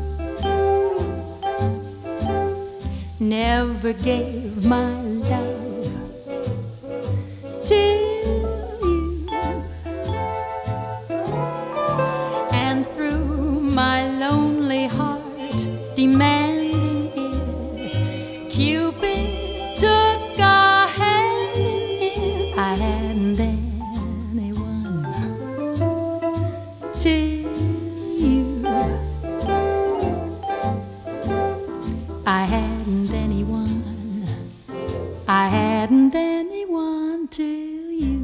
Never gave my love to you, and through my lonely heart demanding it, Cupid took a hand in it. I hadn't anyone till you. I hadn't anyone, I hadn't anyone till you.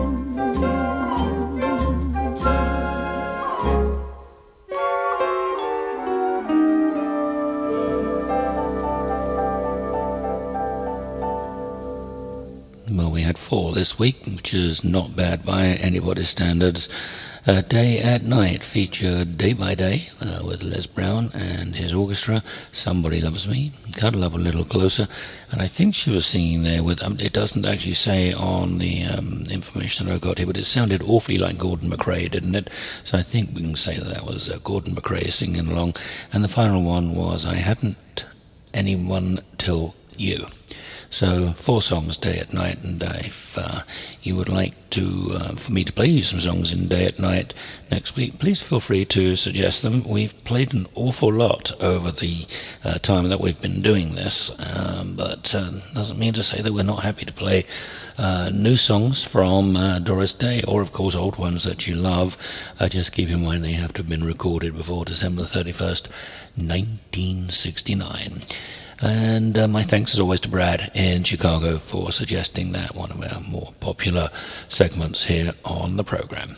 Well, we had 4 this week, which is not bad by anybody's standards. Day at Night featured Day by Day with Les Brown and his orchestra, Somebody Loves Me, Cuddle Up a Little Closer, and I think she was singing there with, it doesn't actually say on the information that I got here, but it sounded awfully like Gordon McRae, didn't it? So I think we can say that was Gordon McRae singing along. And the final one was I Hadn't anyone till you. So 4 songs, Day at Night, and if you would like to for me to play you some songs in Day at Night next week, please feel free to suggest them. We've played an awful lot over the time that we've been doing this, but doesn't mean to say that we're not happy to play new songs from Doris Day, or of course old ones that you love. Just keep in mind they have to have been recorded before December 31st, 1969. And my thanks as always to Brad in Chicago for suggesting that, one of our more popular segments here on the program.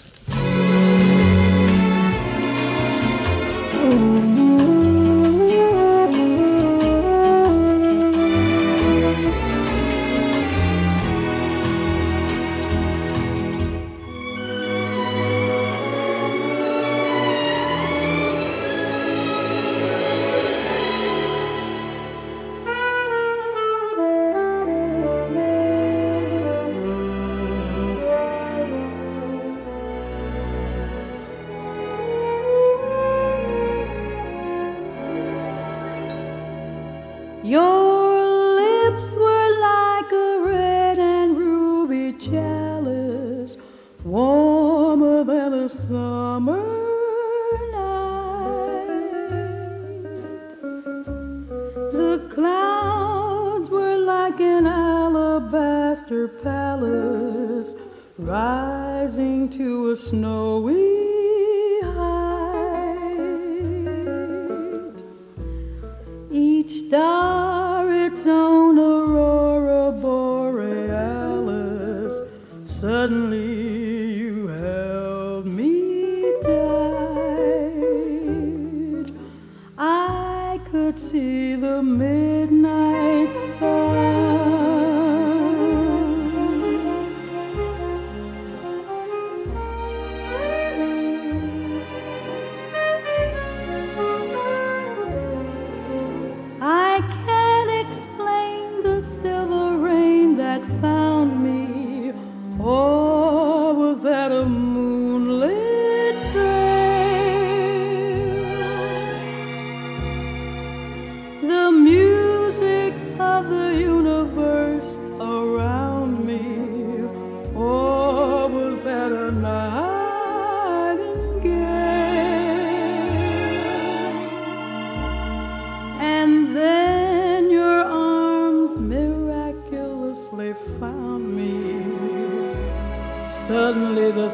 Suddenly the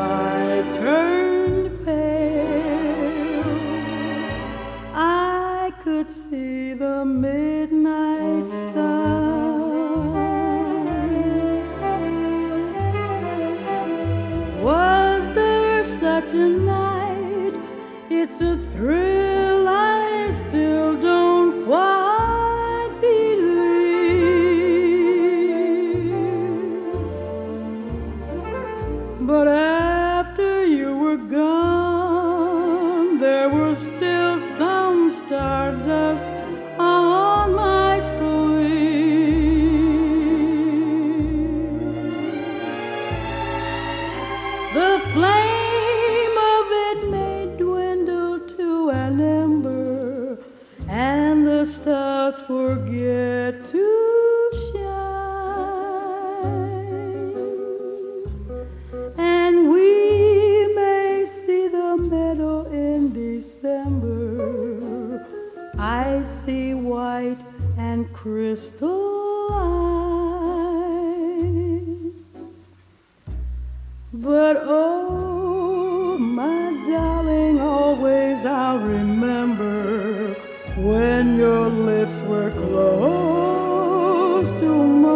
sky turned pale. I could see the midnight sun. Was there such a night? It's a thrill I still don't quite believe. But after you were gone, there was still some stardust on my sleeve. The flame of it may dwindle to an ember, and the stars forget to icy white and crystalline. But oh, my darling, always I'll remember when your lips were close to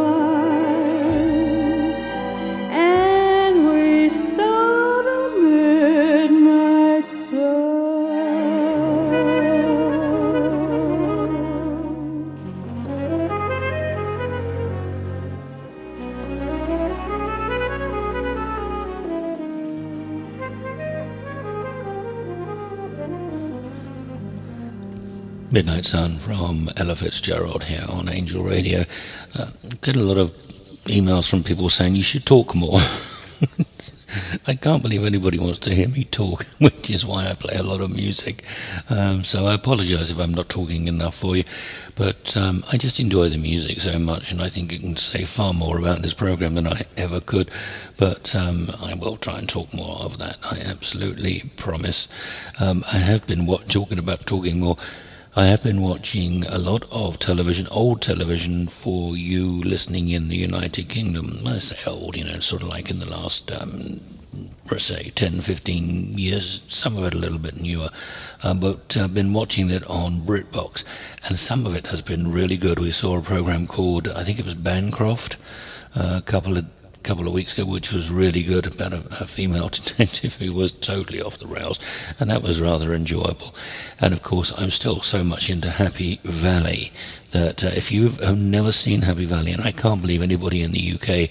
mine, and we saw the midnight sun. Midnight Sun from Ella Fitzgerald here on Angel Radio. Get a lot of emails from people saying you should talk more. I can't believe anybody wants to hear me talk, which is why I play a lot of music. So I apologise if I'm not talking enough for you. But I just enjoy the music so much, and I think it can say far more about this programme than I ever could. But I will try and talk more of that, I absolutely promise. I have been talking about talking more. I have been watching a lot of television, old television, for you listening in the United Kingdom. When I say old, sort of like in the last, let's say, 10, 15 years, some of it a little bit newer. But I've been watching it on BritBox, and some of it has been really good. We saw a program called, I think it was Bancroft, a couple of weeks ago, which was really good, about a female detective who was totally off the rails, and that was rather enjoyable. And of course, I'm still so much into Happy Valley that if you have never seen Happy Valley, and I can't believe anybody in the UK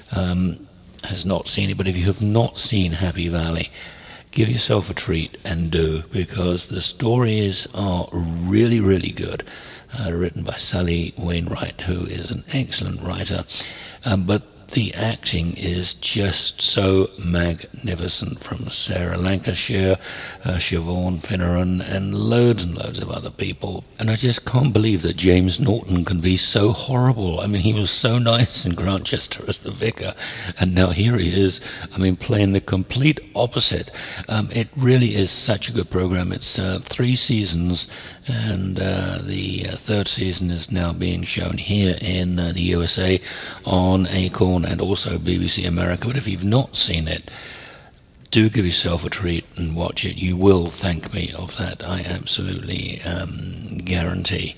has not seen it, but if you have not seen Happy Valley, give yourself a treat and do, because the stories are really, really good, written by Sally Wainwright, who is an excellent writer, but the acting is just so magnificent from Sarah Lancashire, Siobhan Finneran, and loads of other people. And I just can't believe that James Norton can be so horrible. I mean, he was so nice in Grantchester as the vicar, and now here he is, playing the complete opposite. It really is such a good program. It's 3 seasons, and the third season is now being shown here in the USA on Acorn and also BBC America. But if you've not seen it, do give yourself a treat and watch it. You will thank me of that, I absolutely guarantee.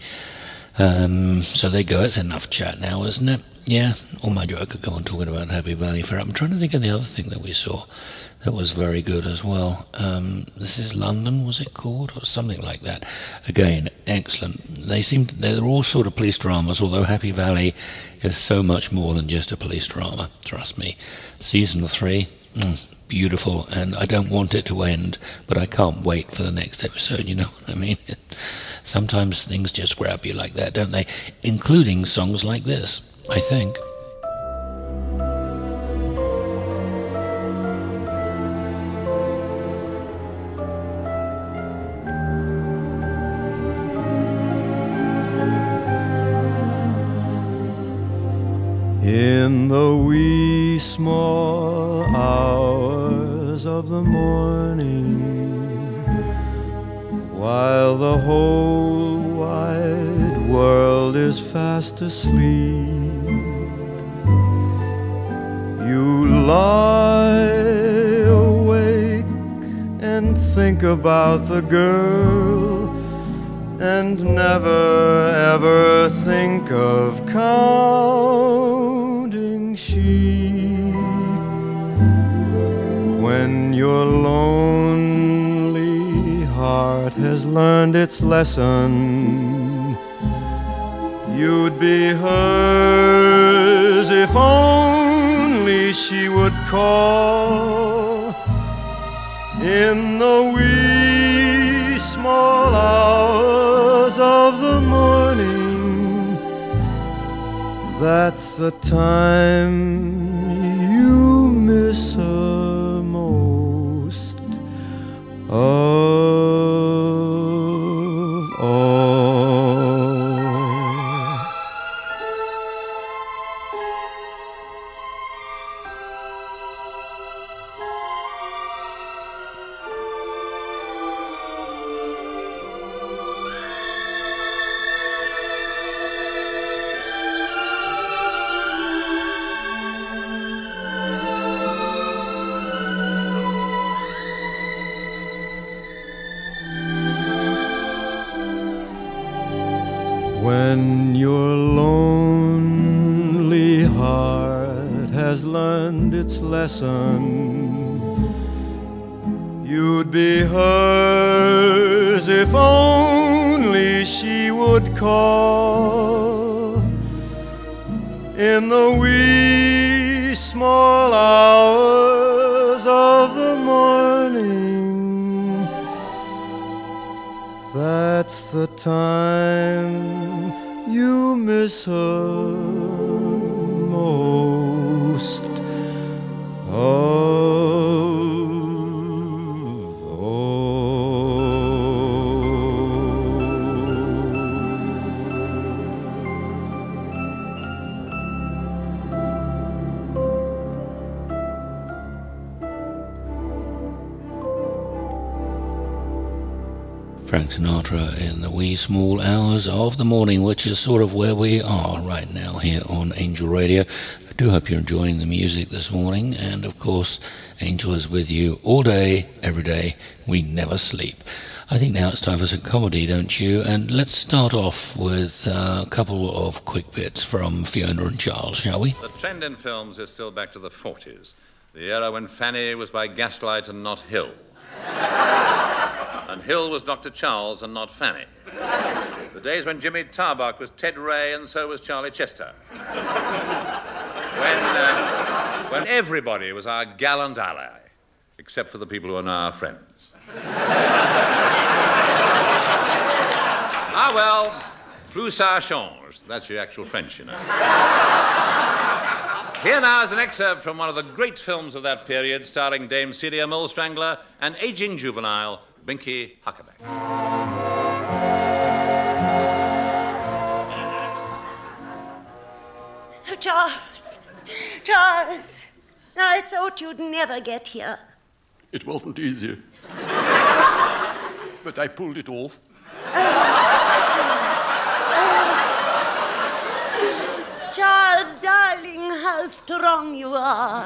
So there you go. It's enough chat now, isn't it? Yeah, all my joke, I could go on talking about Happy Valley Fair. I'm trying to think of the other thing that we saw that was very good as well. This is London, was it called? Or something like that. Again, excellent. They're all sort of police dramas, although Happy Valley is so much more than just a police drama, trust me. Season 3, beautiful, and I don't want it to end, but I can't wait for the next episode, you know what I mean? Sometimes things just grab you like that, don't they? Including songs like this, I think. In the wee small hours of the morning, while the whole wide world is fast asleep, you lie awake and think about the girl, and never ever think of counting sheep. When your lonely heart has learned its lesson, you'd be hers if only she would call in the wee small hours of the morning. That's the time you miss her most of all. When your lonely heart has learned its lesson, you'd be hers if only she would call in the wee small hours of the morning. That's the time you miss her most of Frank Sinatra in the wee small hours of the morning, which is sort of where we are right now here on Angel Radio. I do hope you're enjoying the music this morning, and of course, Angel is with you all day, every day. We never sleep. I think now it's time for some comedy, don't you? And let's start off with a couple of quick bits from Fiona and Charles, shall we? The trend in films is still back to the 40s, the era when Fanny was by gaslight and not Hill. And Hill was Dr. Charles and not Fanny. The days when Jimmy Tarbuck was Ted Ray and so was Charlie Chester. When everybody was our gallant ally, except for the people who are now our friends. Ah, well, plus ça change. That's your actual French, you know. Here now is an excerpt from one of the great films of that period, starring Dame Celia Molestrangler and aging juvenile Binky Huckaback. Oh, Charles, I thought you'd never get here. It wasn't easy. But I pulled it off. Charles, darling, how strong you are.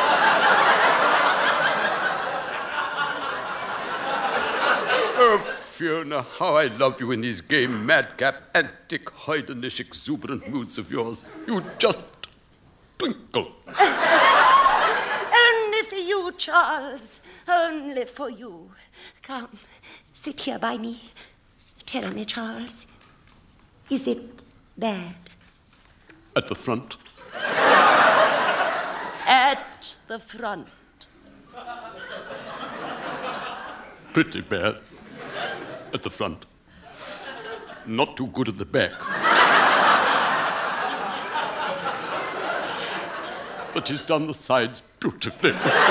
Oh, Fiona, how I love you in these gay, madcap, antic, heidenish, exuberant moods of yours. You just twinkle. Only for you, Charles. Only for you. Come, sit here by me. Tell me, Charles, is it bad? At the front? At the front. Pretty bad. At the front. Not too good at the back. But he's done the sides beautifully.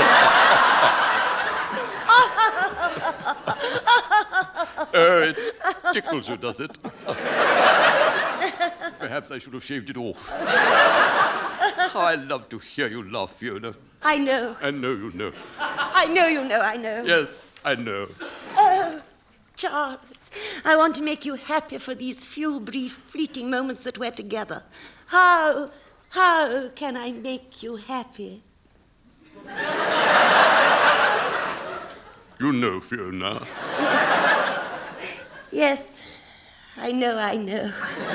Oh, it tickles you, does it? Perhaps I should have shaved it off. How I love to hear you laugh, Fiona. I know. I know you know. I know you know, I know. Yes, I know. Oh, Charles, I want to make you happy for these few brief, fleeting moments that we're together. How can I make you happy? You know, Fiona. Yes, I know.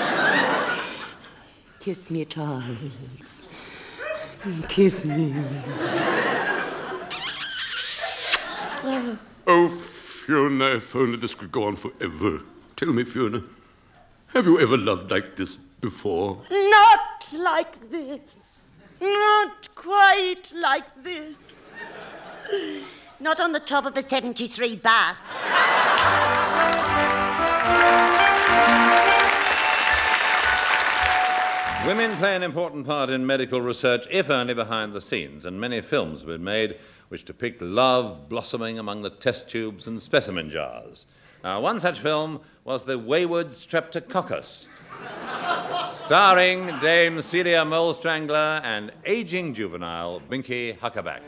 Kiss me, Charles. Kiss me. Oh, Fiona, if only this could go on forever. Tell me, Fiona, have you ever loved like this before? Not like this. Not quite like this. Not on the top of a 73 bass. Women play an important part in medical research, if only behind the scenes, and many films have been made which depict love blossoming among the test tubes and specimen jars. Now, one such film was The Wayward Streptococcus, starring Dame Celia Molestrangler and aging juvenile Binky Huckaback.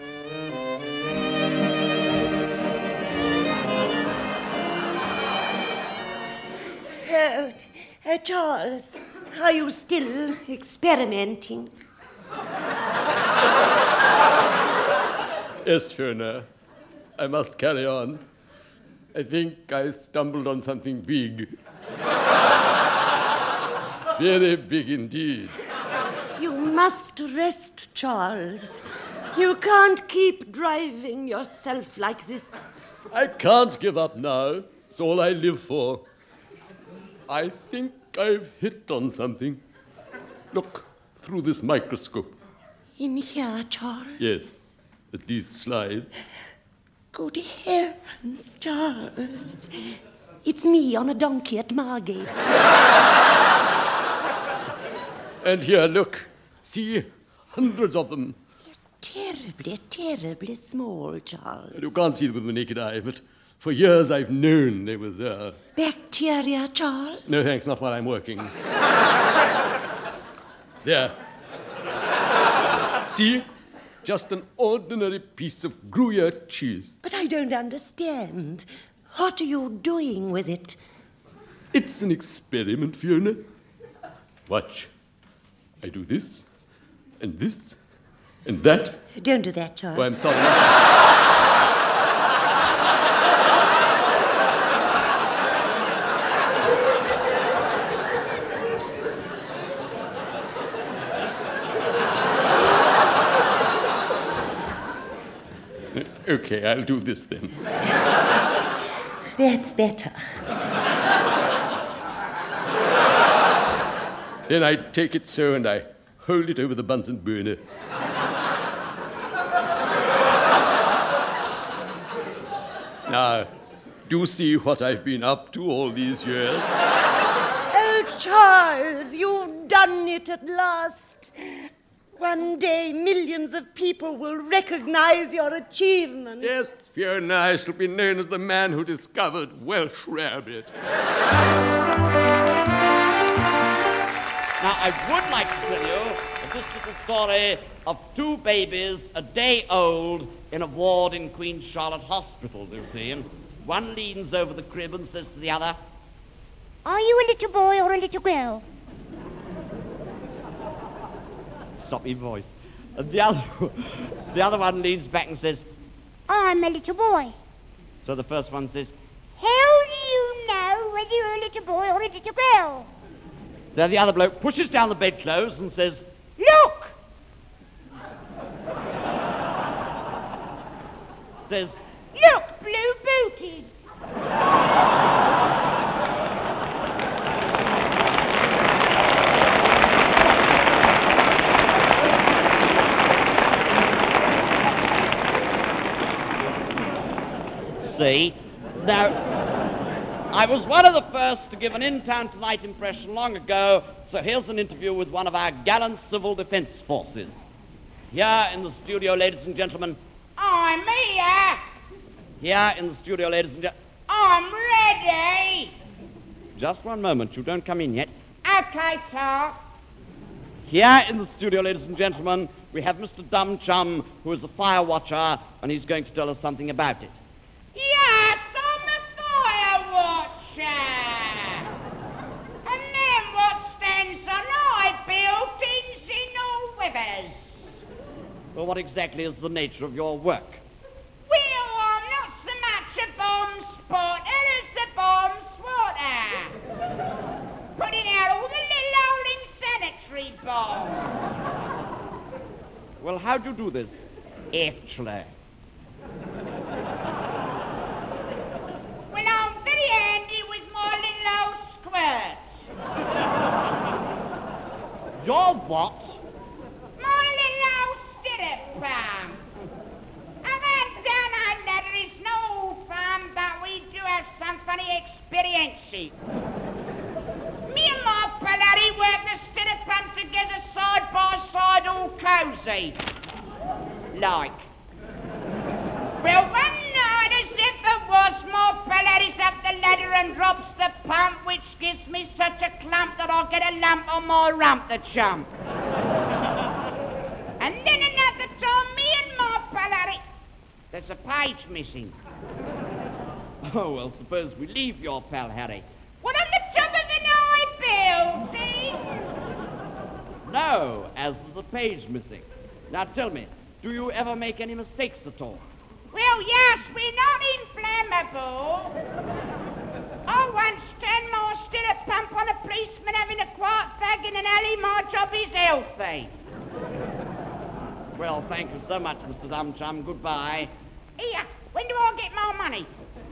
Charles, are you still experimenting? Yes, Fiona. I must carry on. I think I stumbled on something big. Very big indeed. You must rest, Charles. You can't keep driving yourself like this. I can't give up now. It's all I live for. I think I've hit on something. Look, through this microscope. In here, Charles? Yes, at these slides. Good heavens, Charles. It's me on a donkey at Margate. And here, look. See, hundreds of them. Terribly, terribly small, Charles. You can't see them with the naked eye, but for years I've known they were there. Bacteria, Charles? No, thanks, not while I'm working. There. See? Just an ordinary piece of Gruyere cheese. But I don't understand. What are you doing with it? It's an experiment, Fiona. Watch. I do this, and that. Don't do that, Charles. Oh, I'm sorry. Okay, I'll do this then. That's better. Then I take it so and I hold it over the Bunsen burner. Now, do see what I've been up to all these years. Oh, Charles, you've done it at last. One day, millions of people will recognize your achievement. Yes, Fiona, I shall be known as the man who discovered Welsh rarebit. Now, I would like to tell you this little story of two babies a day old in a ward in Queen Charlotte Hospital, you see. One leans over the crib and says to the other, "Are you a little boy or a little girl?" Stop me voice. And the other one leans back and says, "I'm a little boy." So the first one says, "How do you know whether you're a little boy or a little girl?" Then the other bloke pushes down the bedclothes and says, "Look!" Says, "Look, blue-booted." See? Now, I was one of the first to give an In-Town Tonight impression long ago, so here's an interview with one of our gallant civil defense forces. Here in the studio, ladies and gentlemen. I'm here. Here in the studio, ladies and gentlemen. I'm ready. Just one moment, you don't come in yet. Okay, sir. Here in the studio, ladies and gentlemen, we have Mr. Dum Chum, who is a fire watcher, and he's going to tell us something about it. Yes, I'm a fire watcher. And then what stands on I buildings in all weathers. Well, what exactly is the nature of your work? Well, I'm not so much a bomb spotter as a bomb swatter. Putting out all the little old insanitary bombs. Well, how do you do this, actually? Well, I'm very handy with my little old squirt. Your what? My little old stirrup pump. And down our ladder is no fun, but we do have some funny experiences. Me and my pal Harry work the stirrup pump together side by side, all cosy. Like. Well, one night, as if it was, my pal Harry's up the ladder and drops the pump, which gives me such a clump that I'll get a lump on my rump to chump. And then another time, me and my pal Harry... There's a page missing. Oh, well, suppose we leave your pal Harry. What, on the top of an high building? No, as there's a page missing. Now tell me, do you ever make any mistakes at all? Well, yes, we're not inflammable. I once turned my stirrup pump on a policeman having a quiet fag in an alley. My job is healthy. Well, thank you so much, Mr. Dum Chum. Goodbye. Here, when do I get my money?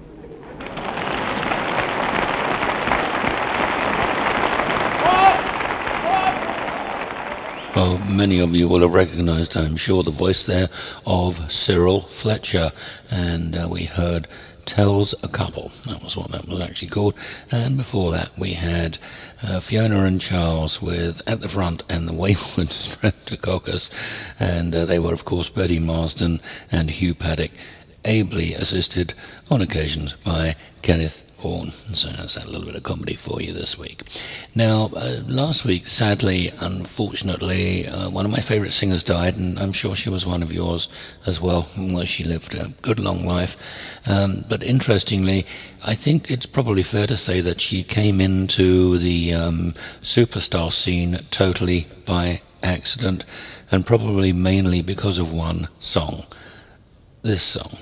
Well, many of you will have recognised, I'm sure, the voice there of Cyril Fletcher, and we heard Tells a Couple. That was what that was actually called. And before that, we had Fiona and Charles with At the Front and the Wayward Streptococcus, and they were, of course, Bertie Marsden and Hugh Paddock, ably assisted on occasions by Kenneth Horn. So that's a little bit of comedy for you this week. Now, last week, sadly, unfortunately, one of my favourite singers died, and I'm sure she was one of yours as well, although she lived a good long life. But interestingly, I think it's probably fair to say that she came into the superstar scene totally by accident, and probably mainly because of one song. This song.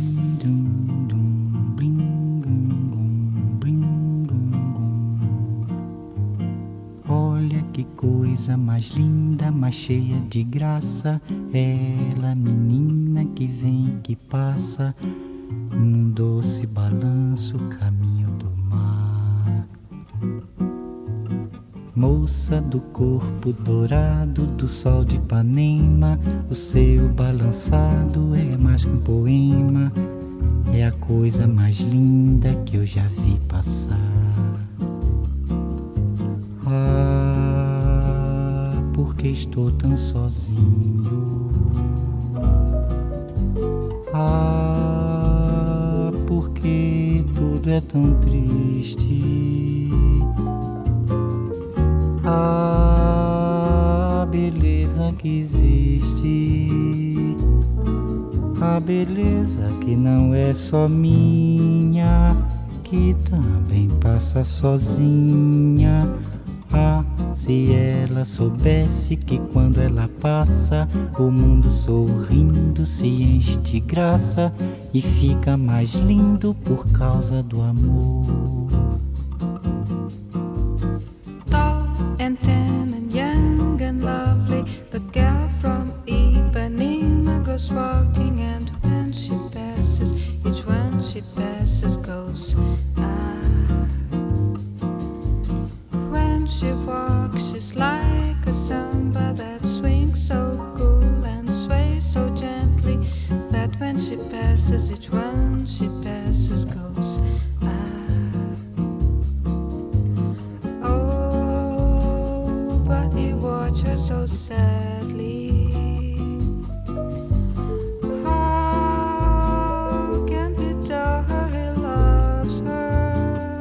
Olha que coisa mais linda, mais cheia de graça. Ela, menina que vem, que passa, num doce balanço, caminho do mar. Moça do corpo dourado do sol de Ipanema, o seu balançado é mais que um poema. É a coisa mais linda que eu já vi passar. Ah, porque estou tão sozinho. Ah, porque tudo é tão triste. A beleza que existe, a beleza que não é só minha, que também passa sozinha. Ah, se ela soubesse que quando ela passa, o mundo sorrindo se enche de graça e fica mais lindo por causa do amor. And tan and young and lovely, the girl from Ipanema goes walking, and when she passes, each one she passes goes ah. When she walks, she's like a samba that swings so cool and sways so gently, that when she passes, each one she passes goes ah. So sadly, how can he tell her he loves her?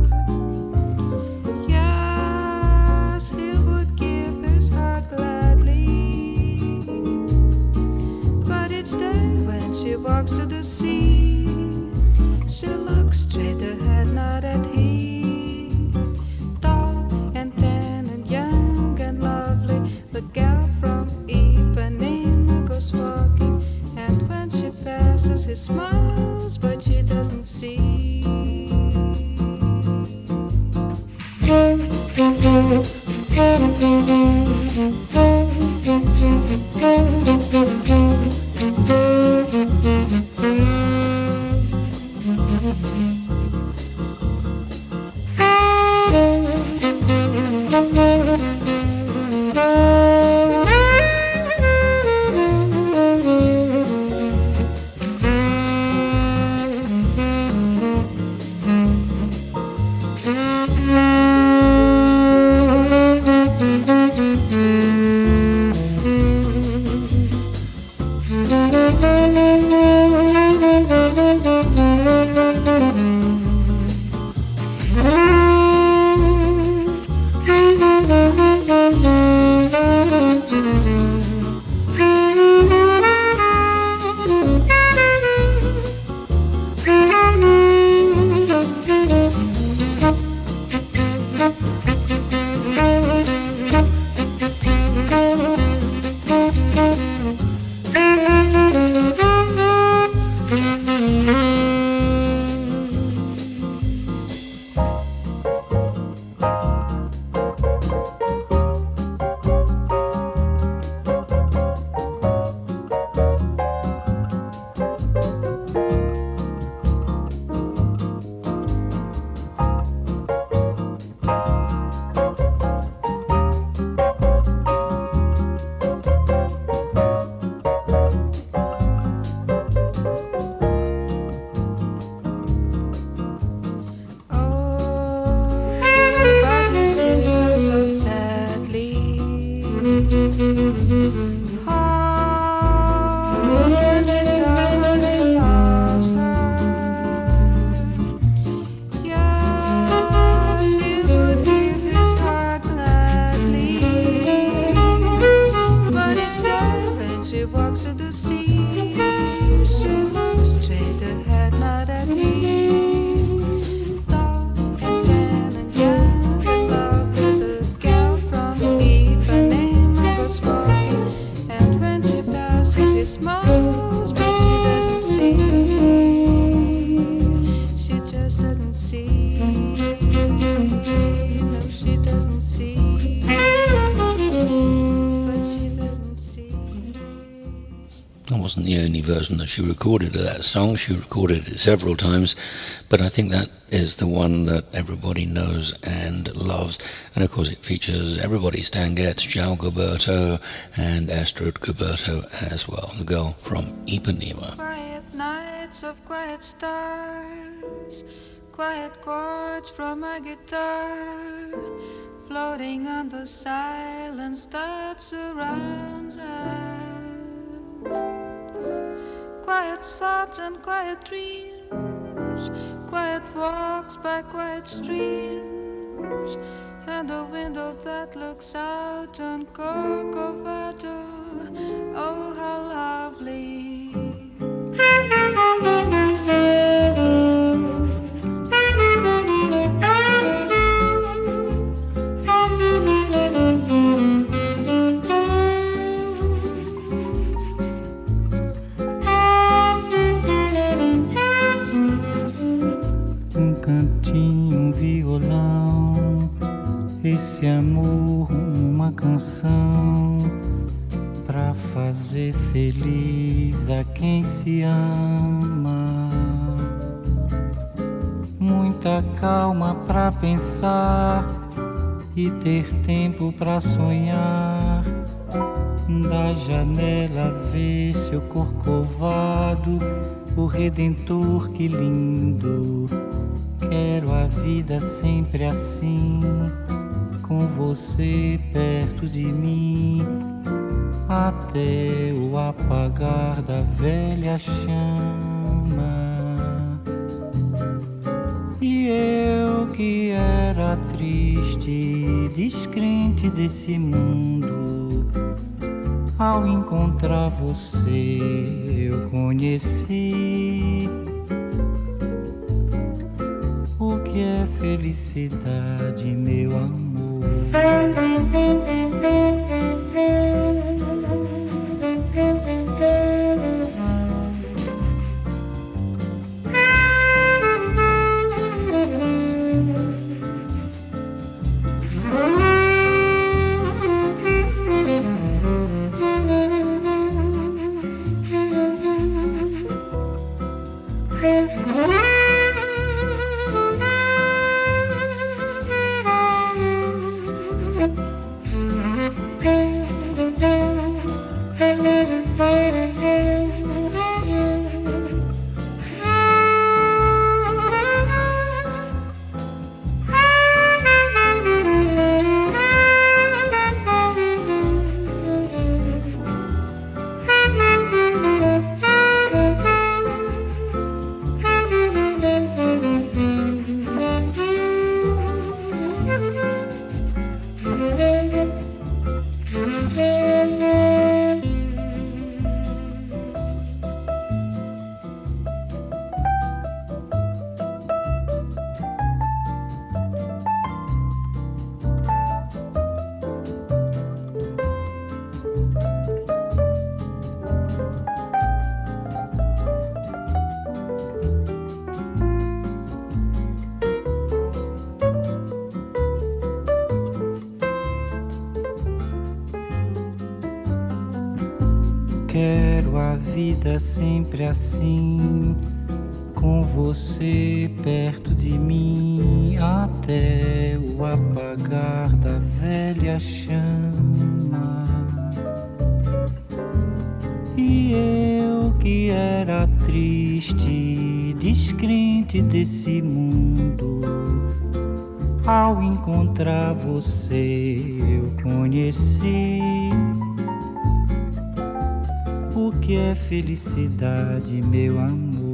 Yes, he would give his heart gladly, but each day when she walks to the sea, she looks straight ahead, not at him. Tall and tan and young and lovely, the girl from Ipanema goes walking, and when she passes, he smiles, but she doesn't see. That wasn't the only version that she recorded of that song. She recorded it several times, but I think that is the one that everybody knows and loves. And of course it features everybody, Stan Getz, João Gilberto and Astrid Gilberto as well, the girl from Ipanema. Quiet nights of quiet stars, quiet chords from my guitar, floating on the silence that surrounds us. Quiet thoughts and quiet dreams, quiet walks by quiet streams, and a window that looks out on Corcovado. Oh, how lovely. Cantinho, violão, esse amor, uma canção pra fazer feliz a quem se ama. Muita calma pra pensar e ter tempo pra sonhar. Da janela vê seu corcovado, o Redentor, que lindo. Quero a vida sempre assim, com você perto de mim, até o apagar da velha chama. E eu que era triste, descrente desse mundo, ao encontrar você eu conheci o que é felicidade, meu amor. Quero a vida sempre assim, com você perto de mim, até o apagar da velha chama. E eu que era triste, descrente desse mundo, ao encontrar você eu conheci o que é felicidade, meu amor.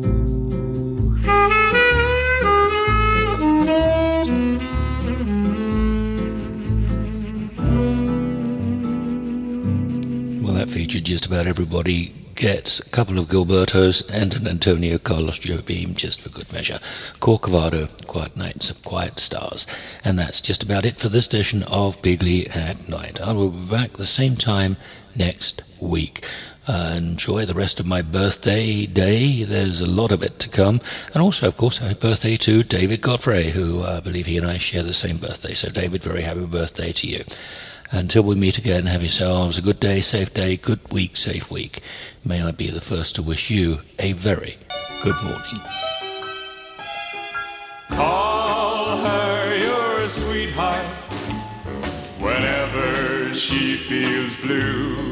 Well, that featured just about everybody gets, a couple of Gilbertos and an Antonio Carlos Jobim, just for good measure. Corcovado, Quiet Nights of Quiet Stars. And that's just about it for this edition of Bigly at Night. I will be back the same time next week. Enjoy the rest of my birthday day. There's a lot of it to come. And also, of course, happy birthday to David Godfrey, who I believe he and I share the same birthday. So, David, very happy birthday to you. Until we meet again, have yourselves a good day, good week, safe week. May I be the first to wish you a very good morning. Call her your sweetheart whenever she feels blue.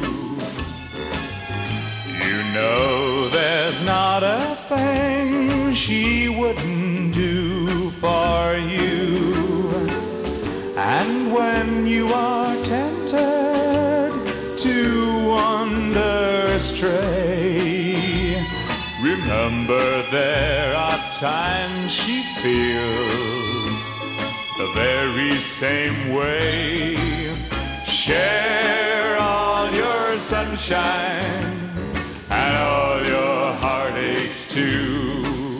You know there's not a thing she wouldn't do for you. And when you are tempted to wander astray, remember there are times she feels the very same way. Share all your sunshine and all your heartaches too.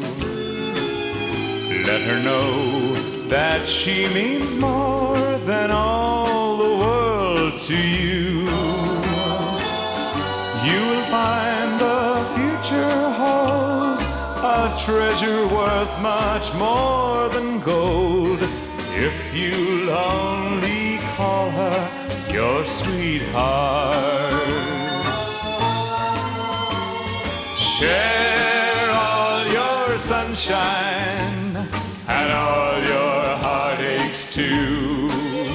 Let her know that she means more than all the world to you. You'll find the future holds a treasure worth much more than gold if you'll only call her your sweetheart. Share all your sunshine and all your heartaches too.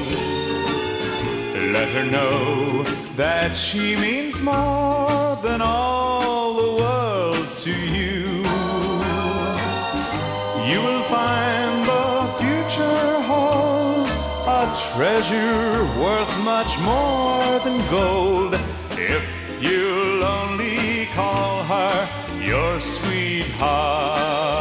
Let her know that she means more than all the world to you. You will find the future holds a treasure worth much more than gold if you'll only call her your sweetheart.